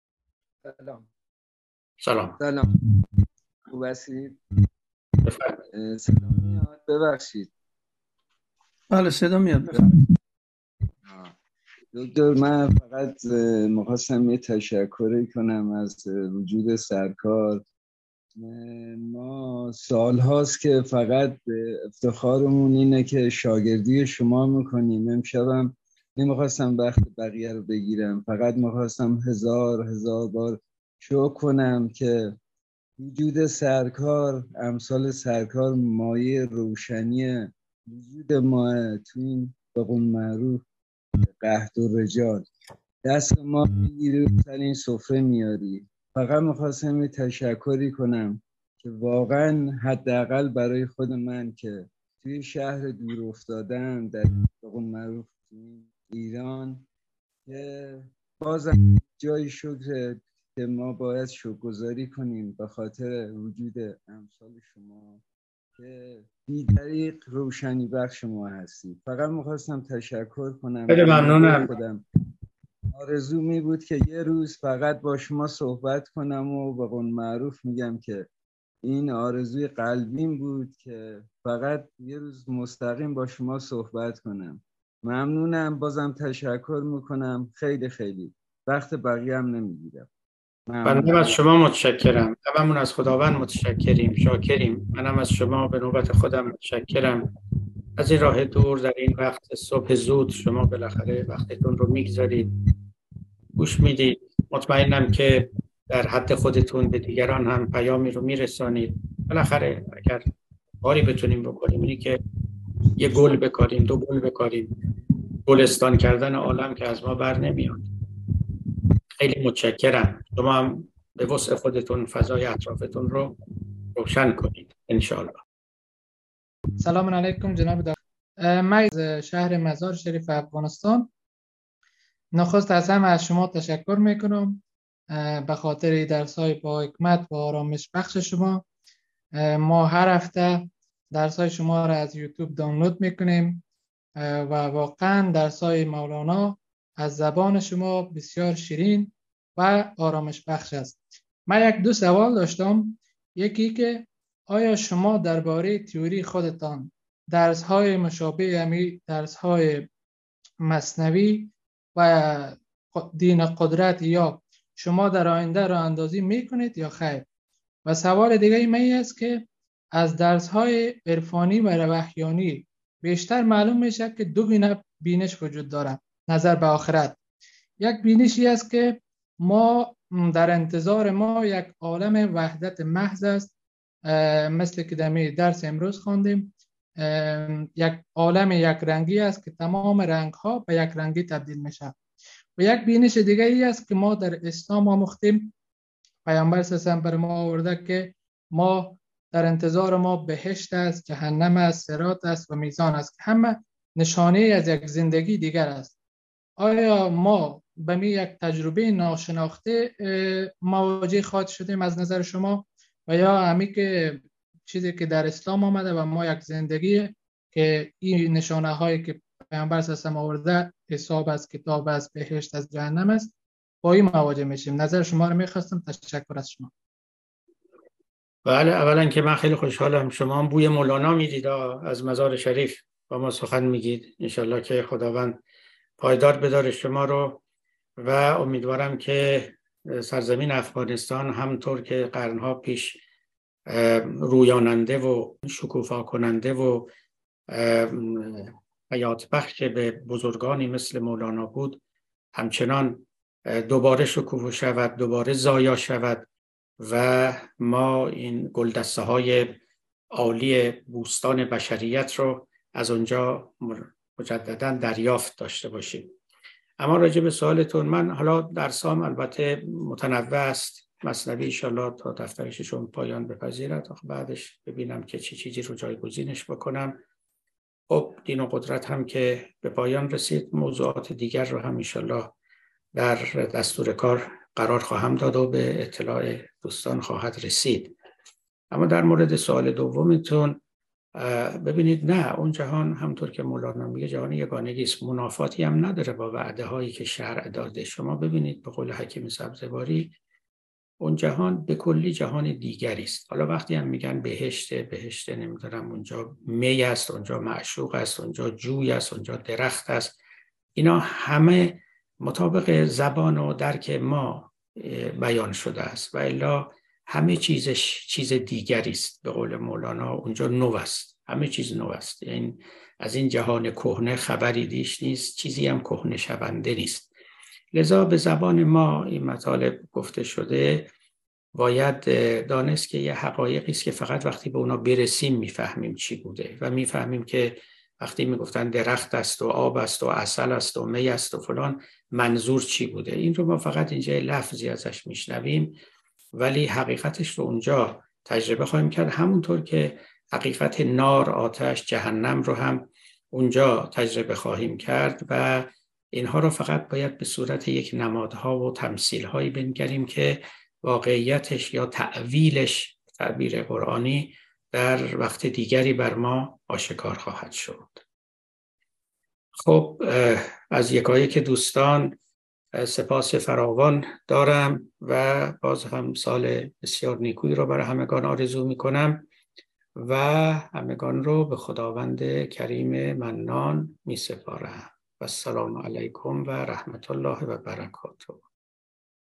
سلام. خوب هستید؟ صدا میاد؟ ببخشید. بله صدا میاد. دکتر من فقط میخواستم یه تشکری کنم از وجود سرکار. ما سال هاست که فقط افتخارمون اینه که شاگردی شما میکنیم. امشبم نمیخواستم وقت بقیه رو بگیرم، فقط میخواستم هزار بار شکر کنم که وجود سرکار، امثال سرکار مایه روشنی وجود ما تو این به قول معروف قحط و رجال. دست ما میگیری سر این سفره میاری. فقط میخواستم یه تشکری کنم که واقعا حداقل برای خود من که توی شهر دور افتادم در به قول معروف ایران، که بازم جای شکر که ما باید شکرگزاری کنیم به خاطر وجود امثال شما که بی‌دریغ روشنی بخش ما هستید. فقط میخواستم تشکر کنم. خیلی ممنونم. خودم آرزو می بود که یه روز فقط با شما صحبت کنم و به قول معروف میگم که این آرزوی قلبیم بود که فقط یه روز مستقیم با شما صحبت کنم. ممنونم، بازم تشکر میکنم. خیلی وقت بقیه هم نمیگیرم. منم از شما متشکرم. هممون از خداوند متشکریم، شاکریم. منم از شما به نوبت خودم متشکرم. از این راه دور در این وقت صبح زود شما بالاخره وقتتون رو میگذارید، گوش میدید. مطمئنم که در حد خودتون به دیگران هم پیامی رو میرسانید. بالاخره اگر کاری بتونیم بکنیم اینی که یه گل بکاریم، 2 گل بکاریم. گلستان کردن عالم که از ما بر نمیاد. خیلی متشکرم. شما هم به وسع خودتون فضای اطرافتون رو روشن کنید انشاءالله. سلام علیکم جناب دکتر. من از شهر مزار شریف افغانستان. نخست از همه از شما تشکر میکنم به خاطر درس‌های با حکمت و آرامش بخش شما. ما هر هفته درس‌های شما را از یوتیوب دانلود میکنیم و واقعا درس‌های مولانا از زبان شما بسیار شیرین و آرامش بخش است. من 1-2 سوال داشتم. یکی که آیا شما درباره تئوری خودتان درس‌های مشابه همین درس‌های مثنوی و دین قدرت یا شما در آینده راه اندازی میکنید یا خیر؟ و سوال دیگه من این است که از درس‌های عرفانی و وحیانی بیشتر معلوم میشه که 2 گونه بینش وجود داره نظر به آخرت. یک بینشی است که ما در انتظار ما یک عالم وحدت محض است، مثل که در درس امروز خواندیم، یک عالم یک رنگی است که تمام رنگ ها به یک رنگی تبدیل میشه. و یک بینش دیگه ای است که ما در اسلام آموختیم، پیامبر صلی الله علیه و آله بر ما آورده که ما در انتظار ما بهشت است، جهنم است، صراط است و میزان است که همه نشانه از یک زندگی دیگر است. آیا ما به می یک تجربه ناشناخته مواجه خواهد شدیم از نظر شما و یا همی که چیزی که در اسلام آمده و ما یک زندگی که این نشانه هایی که پیامبر صلی الله علیه و آله آورده حساب از کتاب از بهشت از جهنم است با این مواجه میشیم؟ نظر شما رو میخواستم. تشکر از شما. بله، اولا که من خیلی خوشحالم شما هم بوی مولانا میدید از مزار شریف با ما سخن میگید. انشالله که خداوند پایدار بداره شما رو و امیدوارم که سرزمین افغانستان همطور که قرنها پیش رویاننده و شکوفا کننده و حیات بخش به بزرگانی مثل مولانا بود، همچنان دوباره شکوفا شود، دوباره زایا شود و ما این گلدسته های عالی بوستان بشریت رو از اونجا مجددا دریافت داشته باشیم. اما راجع به سوالتون، من حالا درسام البته متنوع است، مثنوی انشالله تا دفتر ششم پایان بپذیرد، بعدش ببینم که چه چیزی رو جایگزینش بکنم. خب دین و قدرت هم که به پایان رسید، موضوعات دیگر رو هم انشالله در دستور کار قرار خواهم داد و به اطلاع دوستان خواهد رسید. اما در مورد سوال دومتون، ببینید نه، اون جهان همطور که مولانا میگه جهان یگانگی است، منافاتی هم نداره با وعده هایی که شرع داده. شما ببینید به قول حکیم سبزواری اون جهان به کلی جهان دیگری است. حالا وقتی هم میگن بهشت نمیدونم اونجا می است، اونجا معشوق است، اونجا جوی است، اونجا درخت است، اینا همه مطابق زبان و درک ما بیان شده است و الا همه چیزش چیز دیگری است. به قول مولانا اونجا نو است، همه چیز نو است. یعنی از این جهان کهنه خبری دیش نیست، چیزی هم کهنه شونده نیست. لذا به زبان ما این مطالب گفته شده، باید دانست که یه حقایقی است که فقط وقتی به اونا برسیم میفهمیم چی بوده و میفهمیم که وقتی میگفتن درخت است و آب است و عسل است و می است و فلان، منظور چی بوده. این رو ما فقط اینجا لفظی ازش میشنویم، ولی حقیقتش رو اونجا تجربه خواهیم کرد. همونطور که حقیقت نار، آتش، جهنم رو هم اونجا تجربه خواهیم کرد و اینها رو فقط باید به صورت یک نمادها و تمثیلهایی بنگریم که واقعیتش یا تأویلش، تعبیر قرآنی، در وقت دیگری بر ما آشکار خواهد شد. خب از یکایک دوستان سپاس فراوان دارم و باز هم سال بسیار نیکویی رو برای همگان آرزو می کنم و همگان رو به خداوند کریم منان می سپارم. و السلام علیکم و رحمت الله و برکاته.